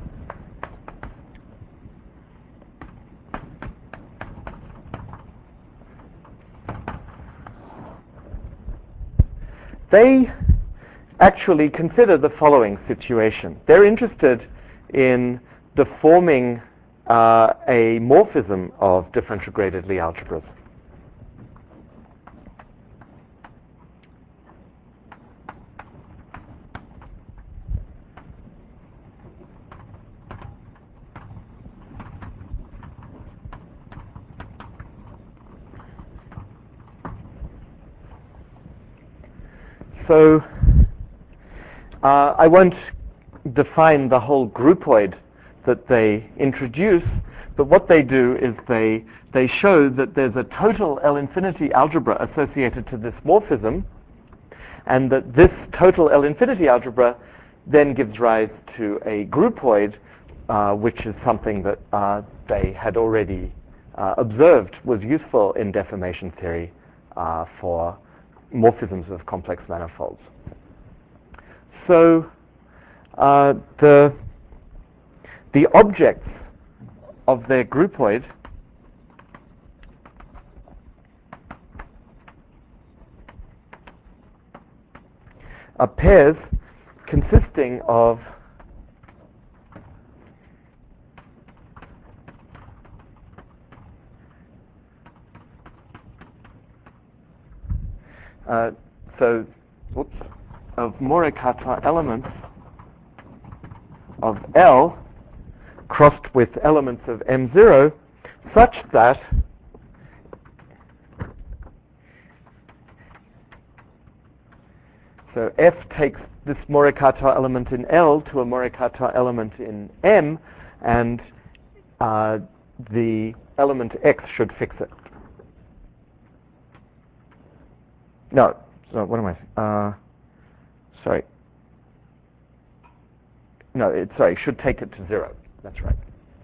Speaker 1: They actually consider the following situation. They're interested in deforming a morphism of differential graded Lie algebras. So I won't define the whole groupoid that they introduce, but what they do is they show that there's a total L-infinity algebra associated to this morphism, and that this total L-infinity algebra then gives rise to a groupoid, which is something that they had already observed was useful in deformation theory for morphisms of complex manifolds. So the objects of their groupoid are pairs consisting of of Morikata elements of L crossed with elements of M0 such that so F takes this Morikata element in L to a Morikata element in M, and the element X should fix it. No, so what am I saying? Sorry. No, should take it to 0. That's right.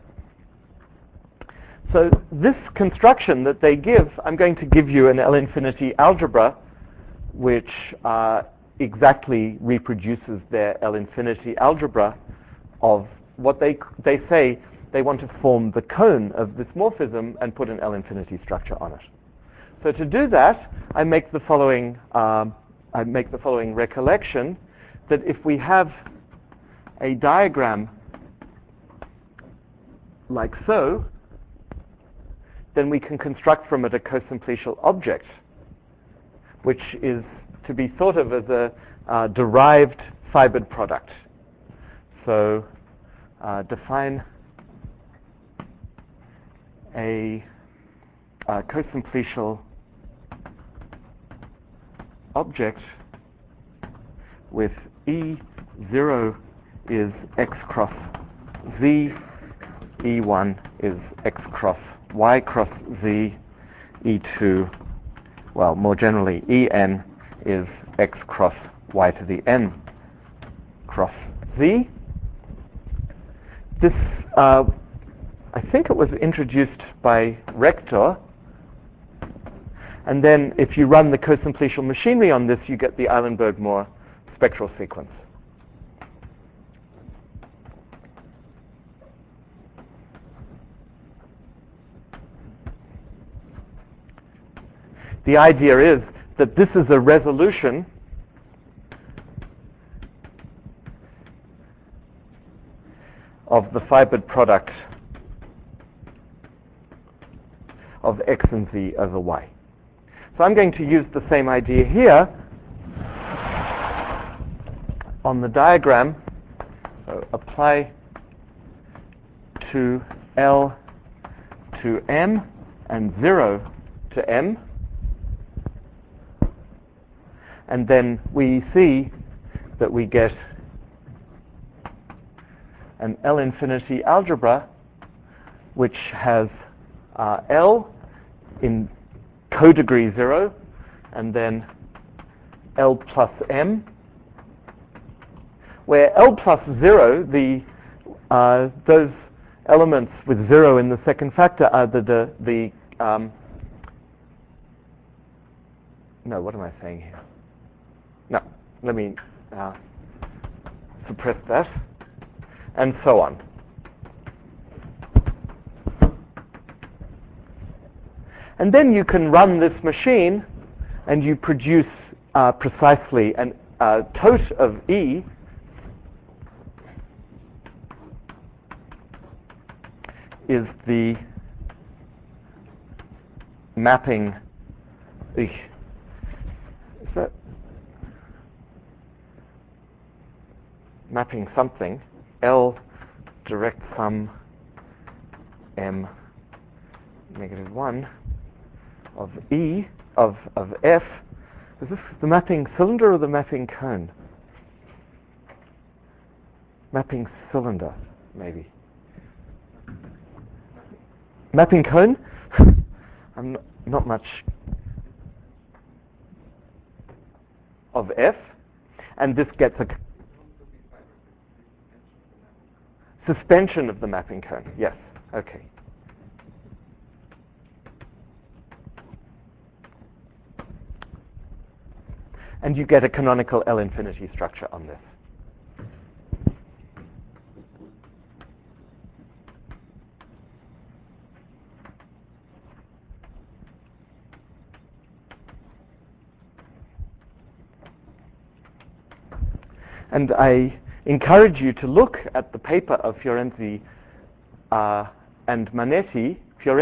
Speaker 1: So this construction that they give, I'm going to give you an L-infinity algebra which exactly reproduces their L-infinity algebra of what they say they want to form the cone of this morphism and put an L-infinity structure on it. So to do that, I make the following recollection, that if we have a diagram like so, then we can construct from it a cosimpletial object, which is to be thought of as a derived fibered product. So define a cosimpletial object with E0 is X cross Z, E1 is X cross Y cross Z, E2, well, more generally, En is X cross Y to the N cross Z. This, I think it was introduced by Rector, and then if you run the cosimpletial machinery on this, you get the Eilenberg-Moore spectral sequence. The idea is that this is a resolution of the fibered product of X and Z over Y. So I'm going to use the same idea here on the diagram. So apply to L to M and 0 to M. And then we see that we get an L-infinity algebra which has L in codegree 0 and then L plus M, where L plus 0, those elements with 0 in the second factor are no, what am I saying here? No, let me suppress that, and so on. And then you can run this machine, and you produce precisely an tote of E is the mapping. Is that mapping something? L direct sum M -1 of E of F. Is this the mapping cylinder or the mapping cone? Mapping cylinder, maybe. Mapping cone? I'm not much of F, and this gets a suspension of the mapping cone. Yes, okay. And you get a canonical L-infinity structure on this. And I encourage you to look at the paper of Fiorenza and Manetti,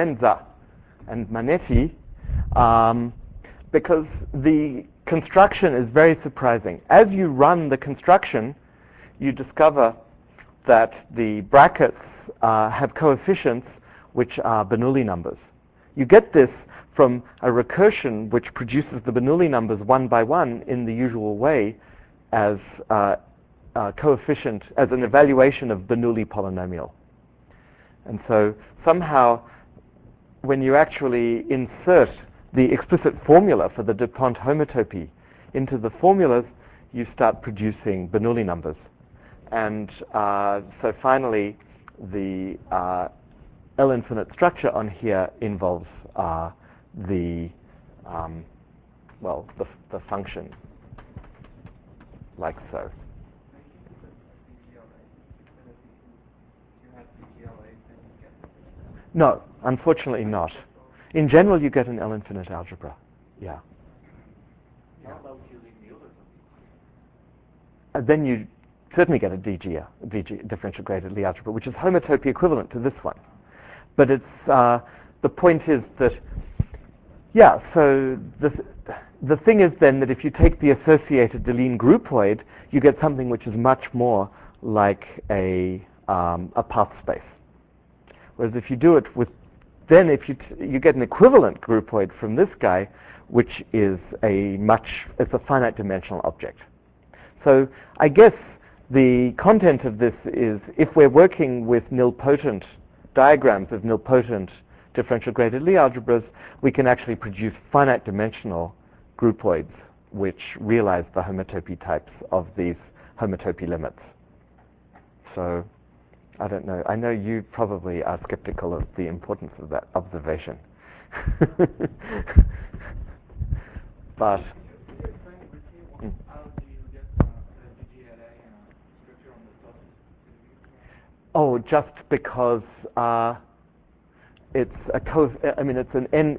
Speaker 1: because the construction is very surprising. As you run the construction, you discover that the brackets have coefficients which are Bernoulli numbers. You get this from a recursion which produces the Bernoulli numbers one by one in the usual way as coefficient, as an evaluation of Bernoulli polynomial. And so somehow when you actually insert the explicit formula for the DuPont homotopy into the formulas, you start producing Bernoulli numbers. And so finally, the L-infinite structure on here involves the function, like so. No, unfortunately not. In general, you get an L-infinite algebra. Yeah. Then you certainly get a DG, differential graded Lie algebra, which is homotopy equivalent to this one. But it's the point is that, yeah. So the thing is then that if you take the associated Deligne groupoid, you get something which is much more like a path space. Whereas if you do it with, then if you get an equivalent groupoid from this guy, which is it's a finite dimensional object. So I guess the content of this is, if we're working with nilpotent diagrams of nilpotent differential graded Lie algebras, we can actually produce finite dimensional groupoids which realize the homotopy types of these homotopy limits. So I don't know. I know you probably are skeptical of the importance of that observation. But oh, just because it's it's an n.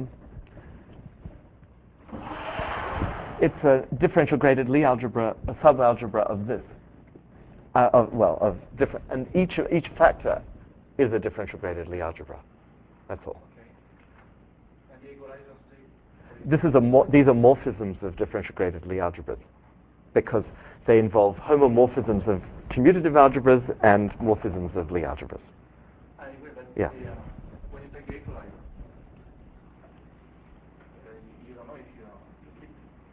Speaker 1: It's a differential graded Lie algebra, a subalgebra of this. Of different, and each factor is a differential graded Lie algebra. That's all. Okay. And the equalizer these are morphisms of differential graded Lie algebras, because they involve homomorphisms of commutative algebras and morphisms of Lie algebras. Yeah.
Speaker 4: When you take the equalizer, you don't know if you keep.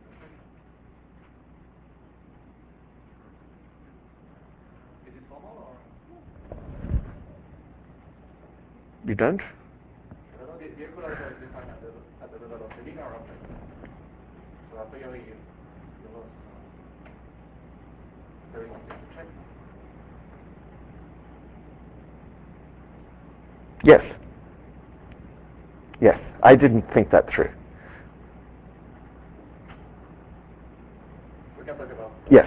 Speaker 4: Is it formal or?
Speaker 1: You don't?
Speaker 4: The equalizer is defined at the level of the linear object. So a priori you lost. Very easy to check.
Speaker 1: Yes. Yes, I didn't think that through.
Speaker 4: We can talk about.
Speaker 1: Yes.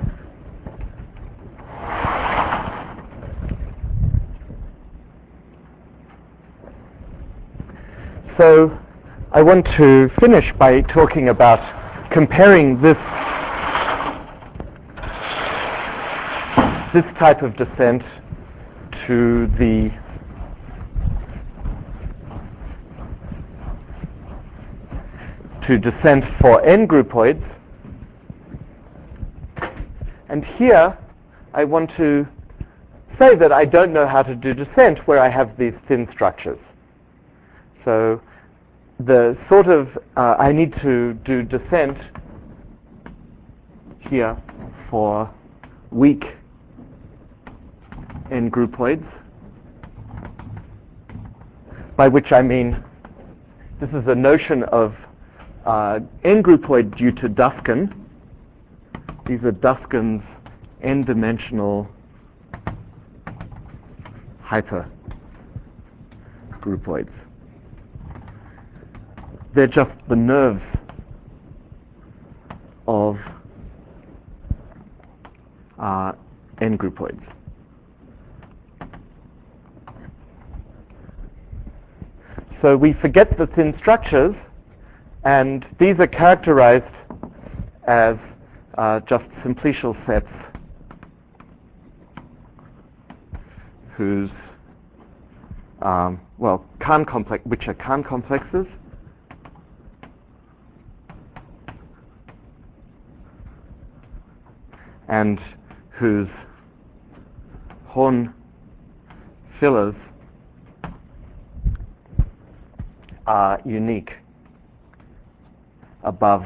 Speaker 1: So I want to finish by talking about comparing this type of descent to descent for n groupoids. And here I want to say that I don't know how to do descent where I have these thin structures. So the sort of, I need to do descent here for weak n groupoids, by which I mean this is a notion of n groupoid due to Duskin. These are Duskin's n-dimensional hypergroupoids. They're just the nerves of n groupoids. So we forget the thin structures, and these are characterized as just simplicial sets whose Kahn complex, which are Kahn complexes, and whose Horn fillers are unique above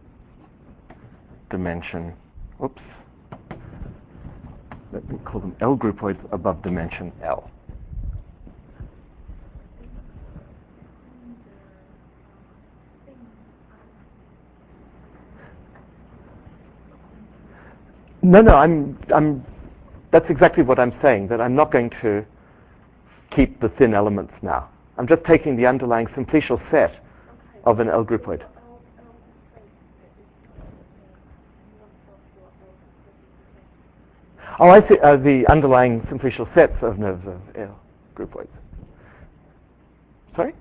Speaker 1: dimension. Oops. Let me call them L groupoids above dimension L. No, I'm. That's exactly what I'm saying. That I'm not going to keep the thin elements now. I'm just taking the underlying simplicial set of an L groupoid. Oh, I see. The underlying simplicial sets of nerves of L groupoids. Sorry?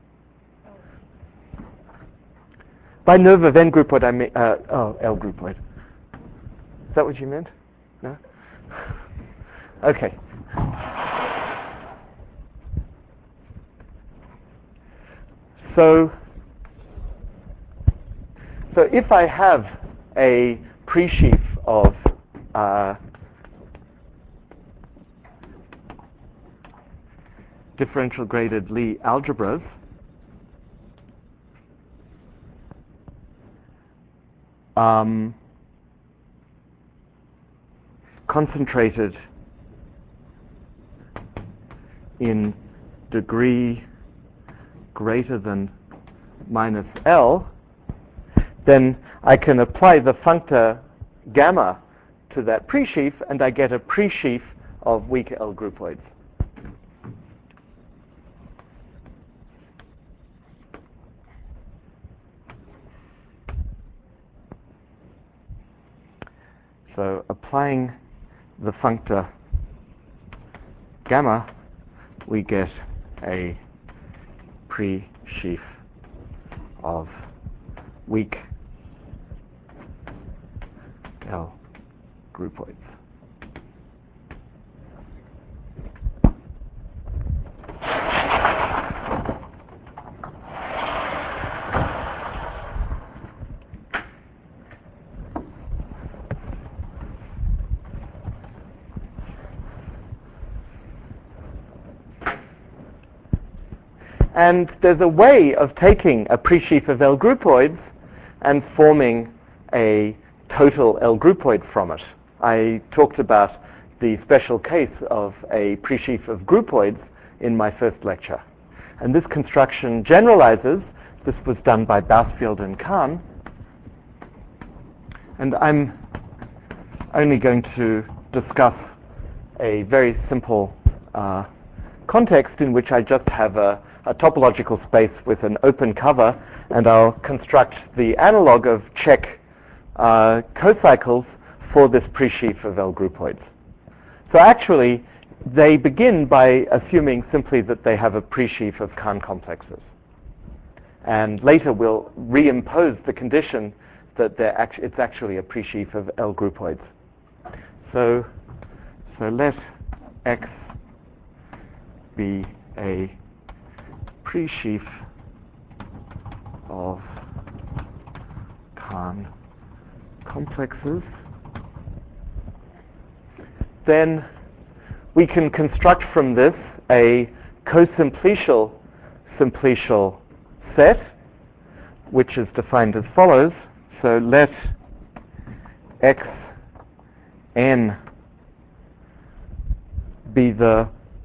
Speaker 1: By nerve of N groupoid, I mean L groupoid. Is that what you meant? No? Okay. So if I have a presheaf of differential graded Lie algebras, concentrated in degree greater than minus L, then I can apply the functor gamma to that presheaf, and I get a presheaf of weak L groupoids. So applying the functor gamma, we get a presheaf of weak L groupoids. And there's a way of taking a presheaf of L groupoids and forming a total L groupoid from it. I talked about the special case of a presheaf of groupoids in my first lecture. And this construction generalizes. This was done by Bausfield and Kahn. And I'm only going to discuss a very simple context in which I just have a topological space with an open cover, and I'll construct the analog of check cocycles for this presheaf of L groupoids. So actually, they begin by assuming simply that they have a presheaf of Kahn complexes. And later we'll reimpose the condition that it's actually a presheaf of L groupoids. So let X be a presheaf of Kahn complexes. Then we can construct from this a co-simplicial set, which is defined as follows. So let Xn be the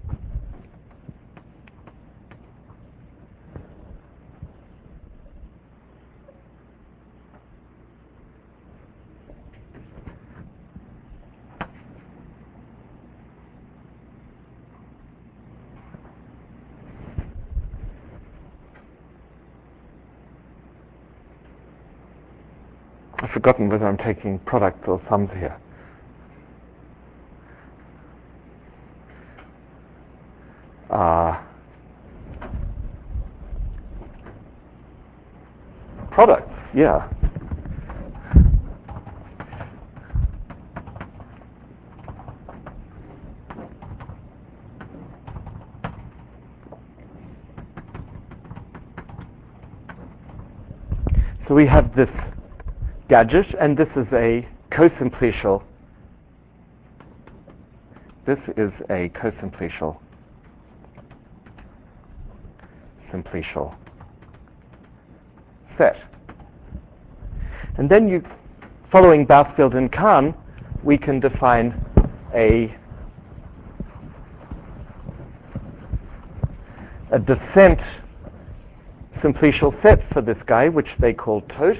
Speaker 1: I've forgotten whether I'm taking products or sums here. Products, yeah. So we have this gadget, and this is a co-simplicial. This is a co-simplicial set. And then following Bausfeld and Kahn, we can define a descent simplicial set for this guy, which they call tot.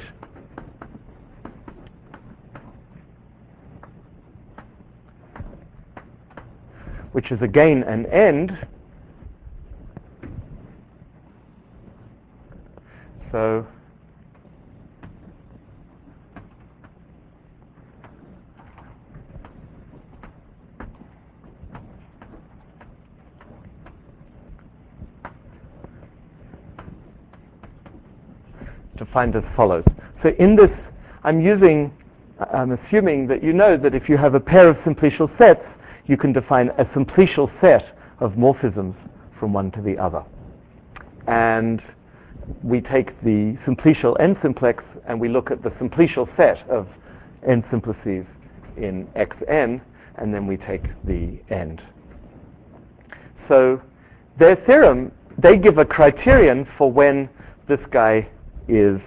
Speaker 1: Which is again an end. So defined as follows. So in this, I'm assuming that you know that if you have a pair of simplicial sets, you can define a simplicial set of morphisms from one to the other. And we take the simplicial n simplex and we look at the simplicial set of n simplices in Xn, and then we take the end. So their theorem, they give a criterion for when this guy is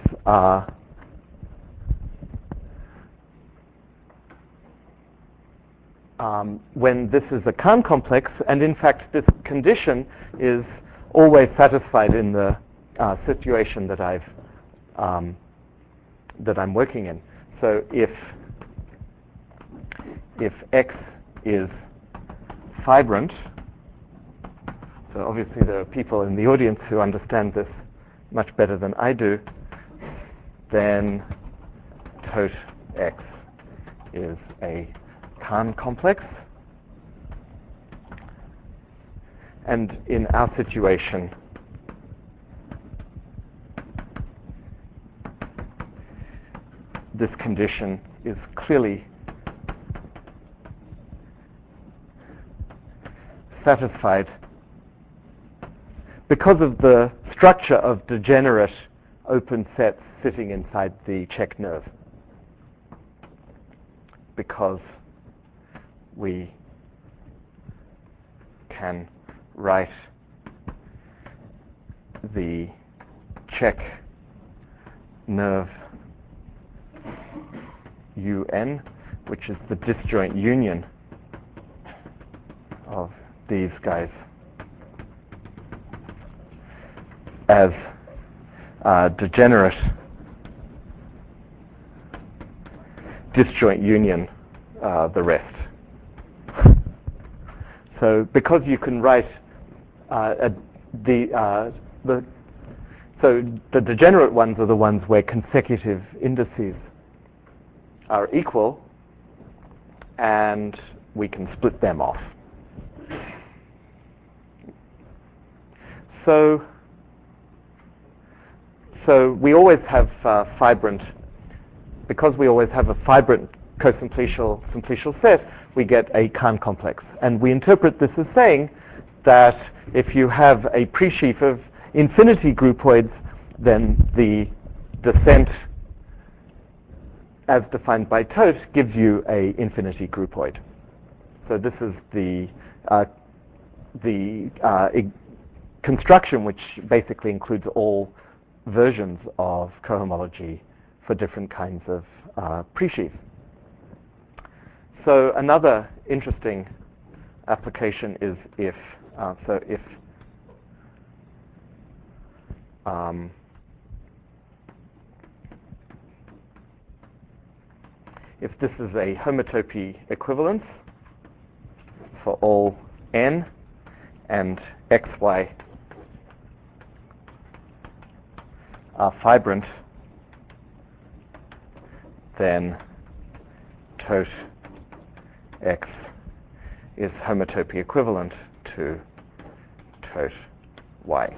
Speaker 1: when this is a Kahn complex, and in fact this condition is always satisfied in the situation that I'm working in. So if X is fibrant, so obviously there are people in the audience who understand this much better than I do, then tot X is a Kahn complex. And in our situation, this condition is clearly satisfied because of the structure of degenerate open sets sitting inside the check nerve. Because we can write the check nerve UN, which is the disjoint union of these guys, as degenerate disjoint union the rest. So because you can write So the degenerate ones are the ones where consecutive indices are equal, and we can split them off. So we always have fibrant, because we always have a fibrant co-simplicial set, we get a Kahn complex. And we interpret this as saying that if you have a presheaf of infinity groupoids, then the descent as defined by Todt gives you a infinity groupoid. So this is the construction, which basically includes all versions of cohomology for different kinds of presheaf. So another interesting application is if this is a homotopy equivalence for all n and xy are fibrant, then Todt x is homotopy equivalent to Todt y.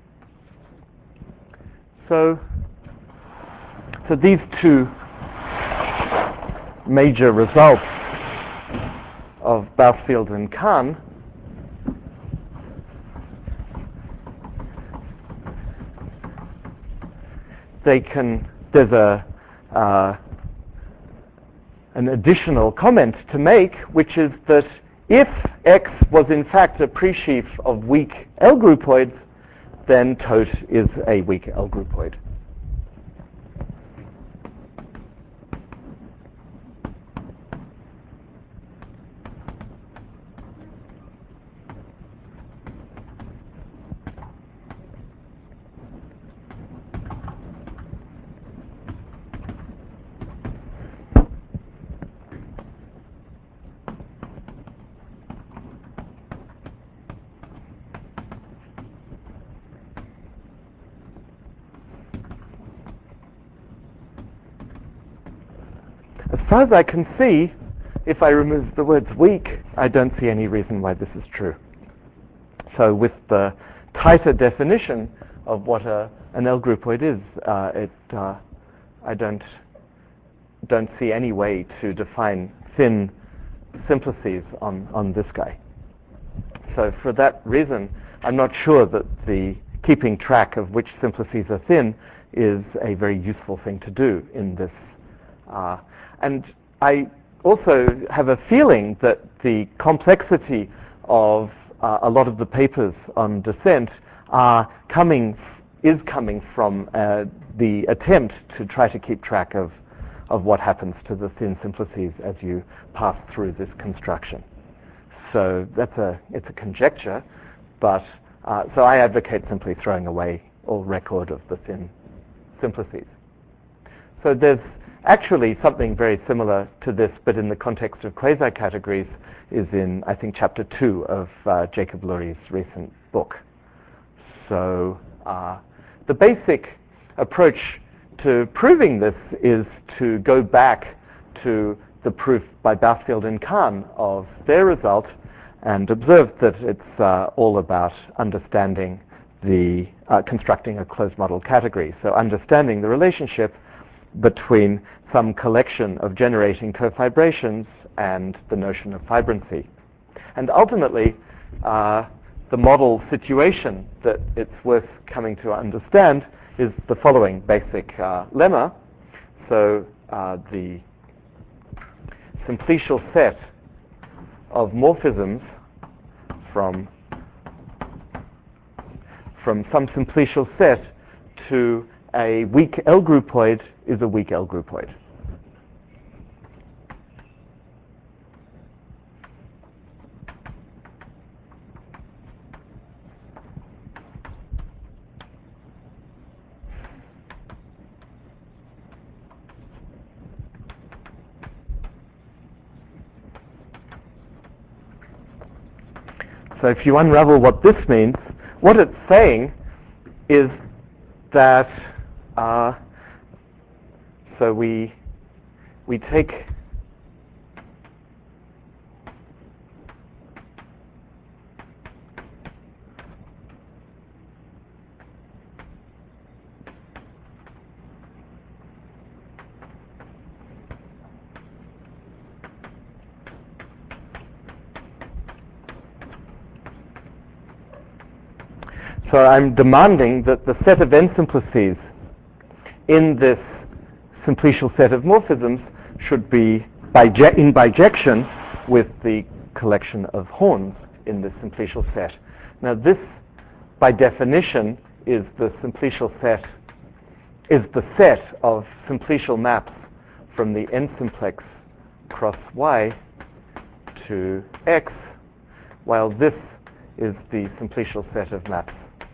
Speaker 1: So these two major results of Bausfield and Kahn there's an additional comment to make, which is that if X was in fact a presheaf of weak L groupoids, then Todt is a weak L groupoid. As far as I can see, if I remove the words weak, I don't see any reason why this is true. So with the tighter definition of what an L groupoid is, I don't see any way to define thin simplices on this guy. So for that reason, I'm not sure that the keeping track of which simplices are thin is a very useful thing to do in this. And I also have a feeling that the complexity of a lot of the papers on descent is coming from the attempt to try to keep track of what happens to the thin simplices as you pass through this construction. So it's a conjecture, but so I advocate simply throwing away all record of the thin simplices. So there's actually something very similar to this, but in the context of quasi-categories, is in, I think, chapter 2 of Jacob Lurie's recent book. So the basic approach to proving this is to go back to the proof by Bausfield and Kahn of their result and observe that it's all about understanding constructing a closed model category. So understanding the relationship between some collection of generating cofibrations and the notion of fibrancy. And ultimately, the model situation that it's worth coming to understand is the following basic lemma. So the simplicial set of morphisms from some simplicial set to a weak L groupoid is a weak L groupoid. So if you unravel what this means, what it's saying is that so we take so I'm demanding that the set of n simplices in this simplicial set of morphisms should be in bijection with the collection of horns in the simplicial set. Now this, by definition, is the simplicial set, is the set of simplicial maps from the n simplex cross y to x, while this is the simplicial set of maps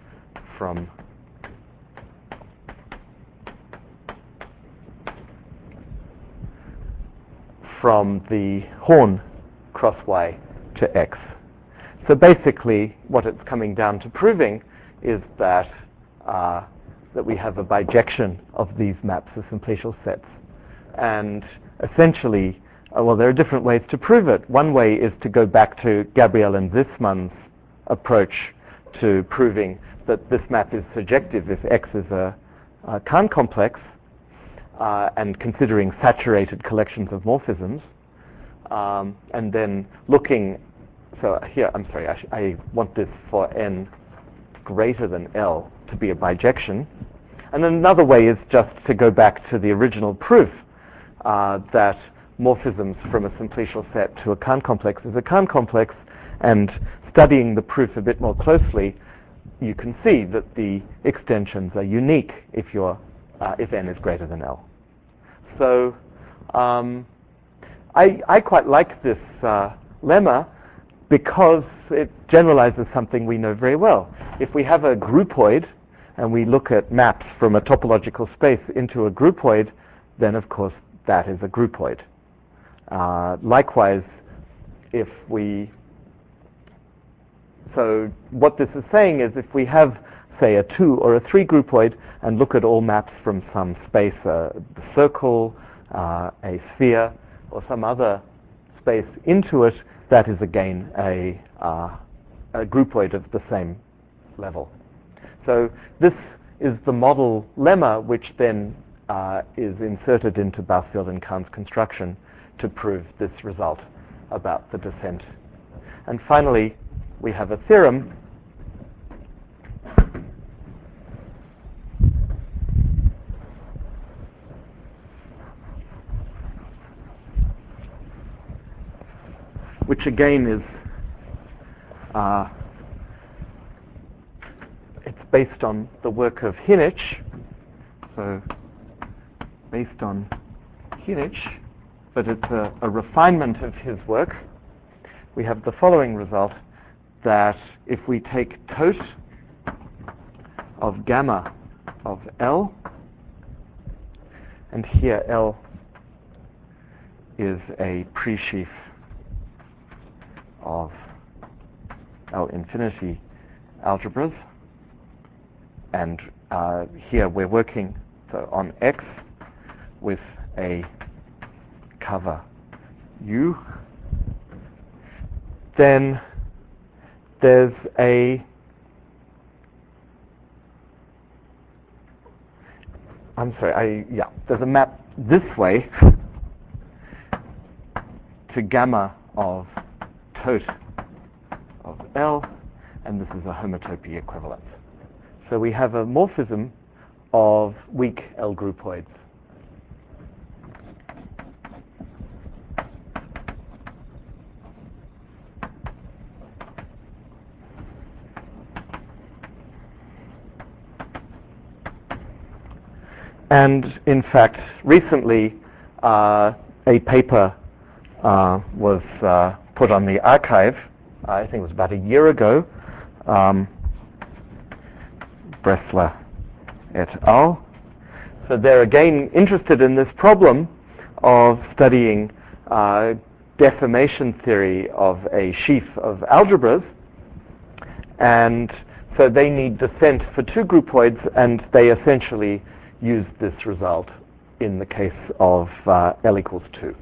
Speaker 1: from the horn cross y to x. So basically, what it's coming down to proving is that that we have a bijection of these maps as simplicial sets. And essentially, well, there are different ways to prove it. One way is to go back to Gabriel and Zisman's approach to proving that this map is surjective if X is a Kahn complex, and considering saturated collections of morphisms, and then looking, so here, I'm sorry, I want this for n greater than L to be a bijection. And then another way is just to go back to the original proof that morphisms from a simplicial set to a Kahn complex is a Kahn complex, and studying the proof a bit more closely, you can see that the extensions are unique if n is greater than L. So I quite like this lemma because it generalizes something we know very well. If we have a groupoid and we look at maps from a topological space into a groupoid, then of course that is a groupoid. Likewise, if we so what this is saying is if we have, say, a 2 or a 3 groupoid and look at all maps from some space, a circle, a sphere, or some other space into it, that is again a groupoid of the same level. So this is the model lemma, which then is inserted into Bousfield and Kahn's construction to prove this result about the descent. And finally, we have a theorem which again is it's based on the work of Hinich. So based on Hinich, but it's a refinement of his work. We have the following result, that if we take tot of gamma of L, and here L is a presheaf of L infinity algebras, and here we're working on X with a cover U, then there's there's a map this way to gamma of tot of L, and this is a homotopy equivalence. So we have a morphism of weak L groupoids. And in fact, recently a paper was put on the archive, I think it was about a year ago, Bressler et al. So they're again interested in this problem of studying deformation theory of a sheaf of algebras. And so they need descent for two groupoids, and they essentially use this result in the case of L equals 2.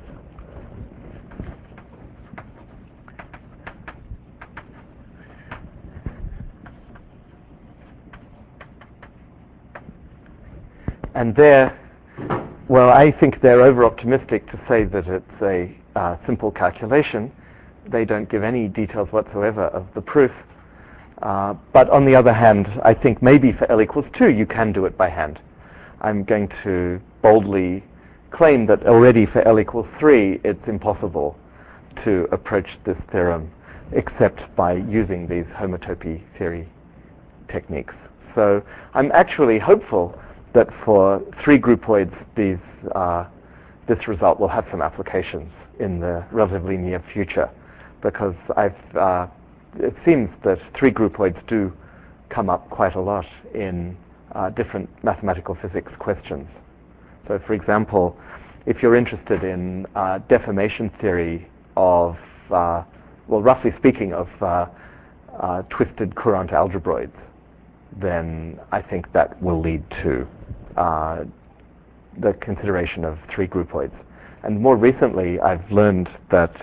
Speaker 1: And there, well, I think they're over-optimistic to say that it's a simple calculation. They don't give any details whatsoever of the proof. But on the other hand, I think maybe for L equals 2, you can do it by hand. I'm going to boldly claim that already for L equals 3, it's impossible to approach this theorem except by using these homotopy theory techniques. So I'm actually hopeful that for 3 groupoids, this result will have some applications in the relatively near future, because it seems that 3 groupoids do come up quite a lot in different mathematical physics questions. So, for example, if you're interested in deformation theory of, well, roughly speaking, of twisted Courant algebroids, then I think that will lead to the consideration of 3 groupoids. And more recently, I've learned that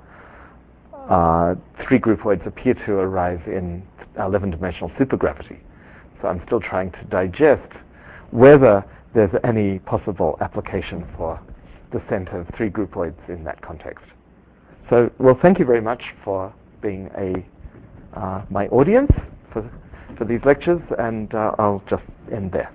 Speaker 1: 3 groupoids appear to arise in 11-dimensional supergravity. So I'm still trying to digest whether there's any possible application for descent of 3 groupoids in that context. So, well, thank you very much for being my audience for these lectures, and I'll just end there.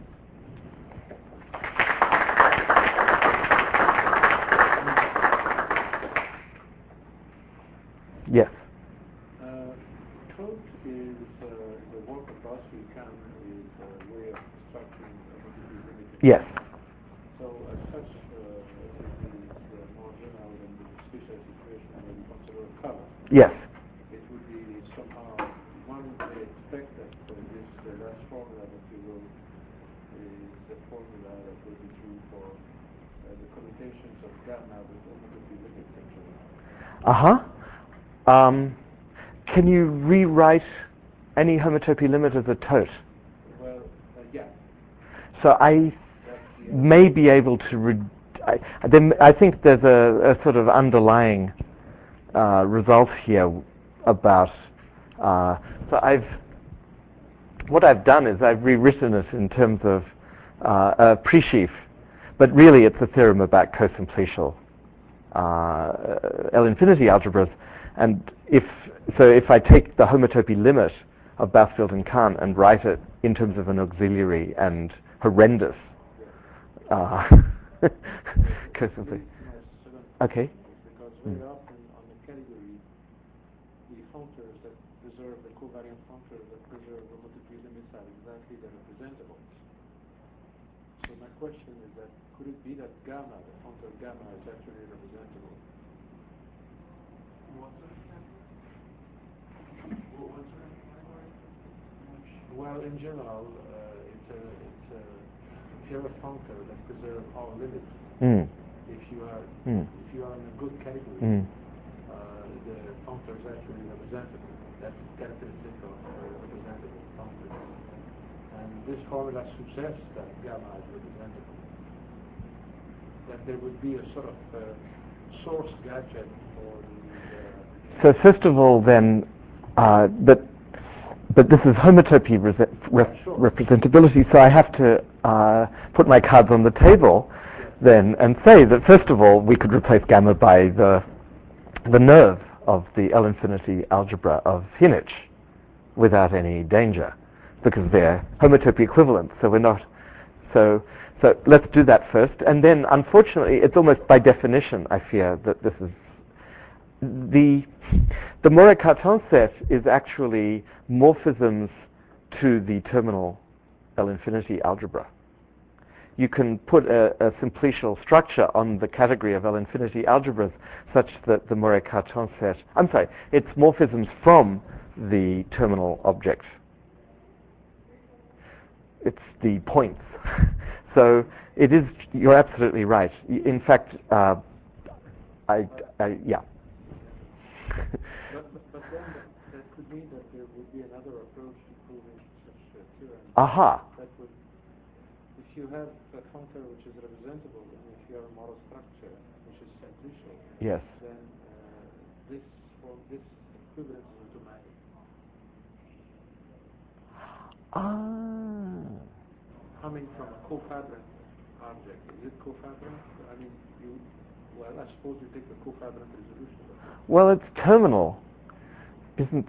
Speaker 1: Yes.
Speaker 5: Truth is the work of Gauss-Lee Kahn is a way of constructing a multiply limited.
Speaker 1: Yes.
Speaker 5: So as such, it is more general than the special situation where you consider a color.
Speaker 1: Yes.
Speaker 5: It would be somehow, one may expect that this last formula that you wrote is the formula that will be true for the commutations of gamma with multiply limits actually.
Speaker 1: Uh-huh. Can you rewrite any homotopy limit as a tote?
Speaker 5: Well, yeah.
Speaker 1: So I may be able to... I think there's a sort of underlying result here about... so what I've done is I've rewritten it in terms of a presheaf, but really it's a theorem about cosimpletial L-infinity algebras. And if I take the homotopy limit of Basfield and Kahn and write it in terms of an auxiliary and horrendous cosimplicity. Okay.
Speaker 5: Because very often on the category, the functors that preserve the covariant functors that preserve the multiply limits are exactly the representables. So my question is that could it be that gamma, the functor gamma, is actually representable? Well, in general, if you're a functor that preserves all limits, if you are in a good category, the functor is actually representable. That's characteristic of representable functors. And this formula suggests that gamma is representable. That there would be a sort of source gadget for the...
Speaker 1: So first of all, then, but this is homotopy representability, so I have to put my cards on the table then and say that first of all we could replace gamma by the nerve of the L-infinity algebra of Hinich without any danger, because they're homotopy equivalent. So we're not. So let's do that first, and then unfortunately it's almost by definition I fear that this is the Moret-Cartan set is actually morphisms to the terminal L-infinity algebra. You can put a simplicial structure on the category of L-infinity algebras such that the Moret-Cartan set, it's morphisms from the terminal object. It's the points. So it is, you're absolutely right. In fact, yeah.
Speaker 5: But then that could mean that there would be an
Speaker 1: Aha.
Speaker 5: That would, if you have a functor which is representable, and if you have a model structure which is centricial,
Speaker 1: Yes.
Speaker 5: then this equivalence is automatic. Coming from a cofabrant object, is it cofabrant? I mean, I suppose you take the cofabrant resolution.
Speaker 1: Well, it's terminal, isn't?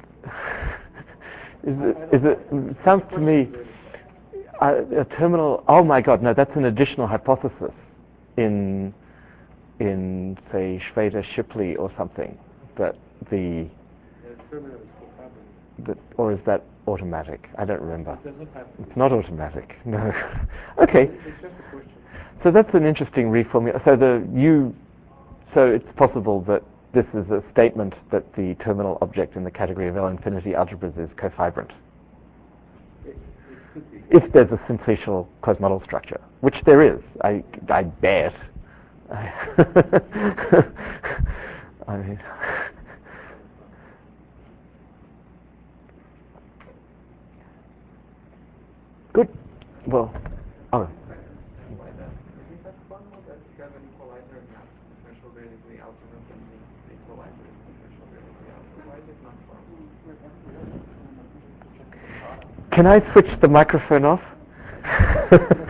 Speaker 1: Is it? Sounds to me a terminal. Oh my God, no, that's an additional hypothesis in say Schrader-Shipley or something that the.
Speaker 5: Terminal is cofabrant.
Speaker 1: Or is that automatic? I don't remember.
Speaker 5: It doesn't have to be.
Speaker 1: It's not automatic. No. Okay.
Speaker 5: It's just a question.
Speaker 1: So that's an interesting reformulation. So it's possible that this is a statement that the terminal object in the category of L-infinity algebras is cofibrant.
Speaker 5: It could be.
Speaker 1: If there's a simplicial closed model structure, which there is, I bet. I mean. Good. Well. Oh.
Speaker 4: Is that possible that you have an equalizer in math differential variability algebra and the equalizer is differential variability algebra? Why is it not formed?
Speaker 1: Can I switch the microphone off?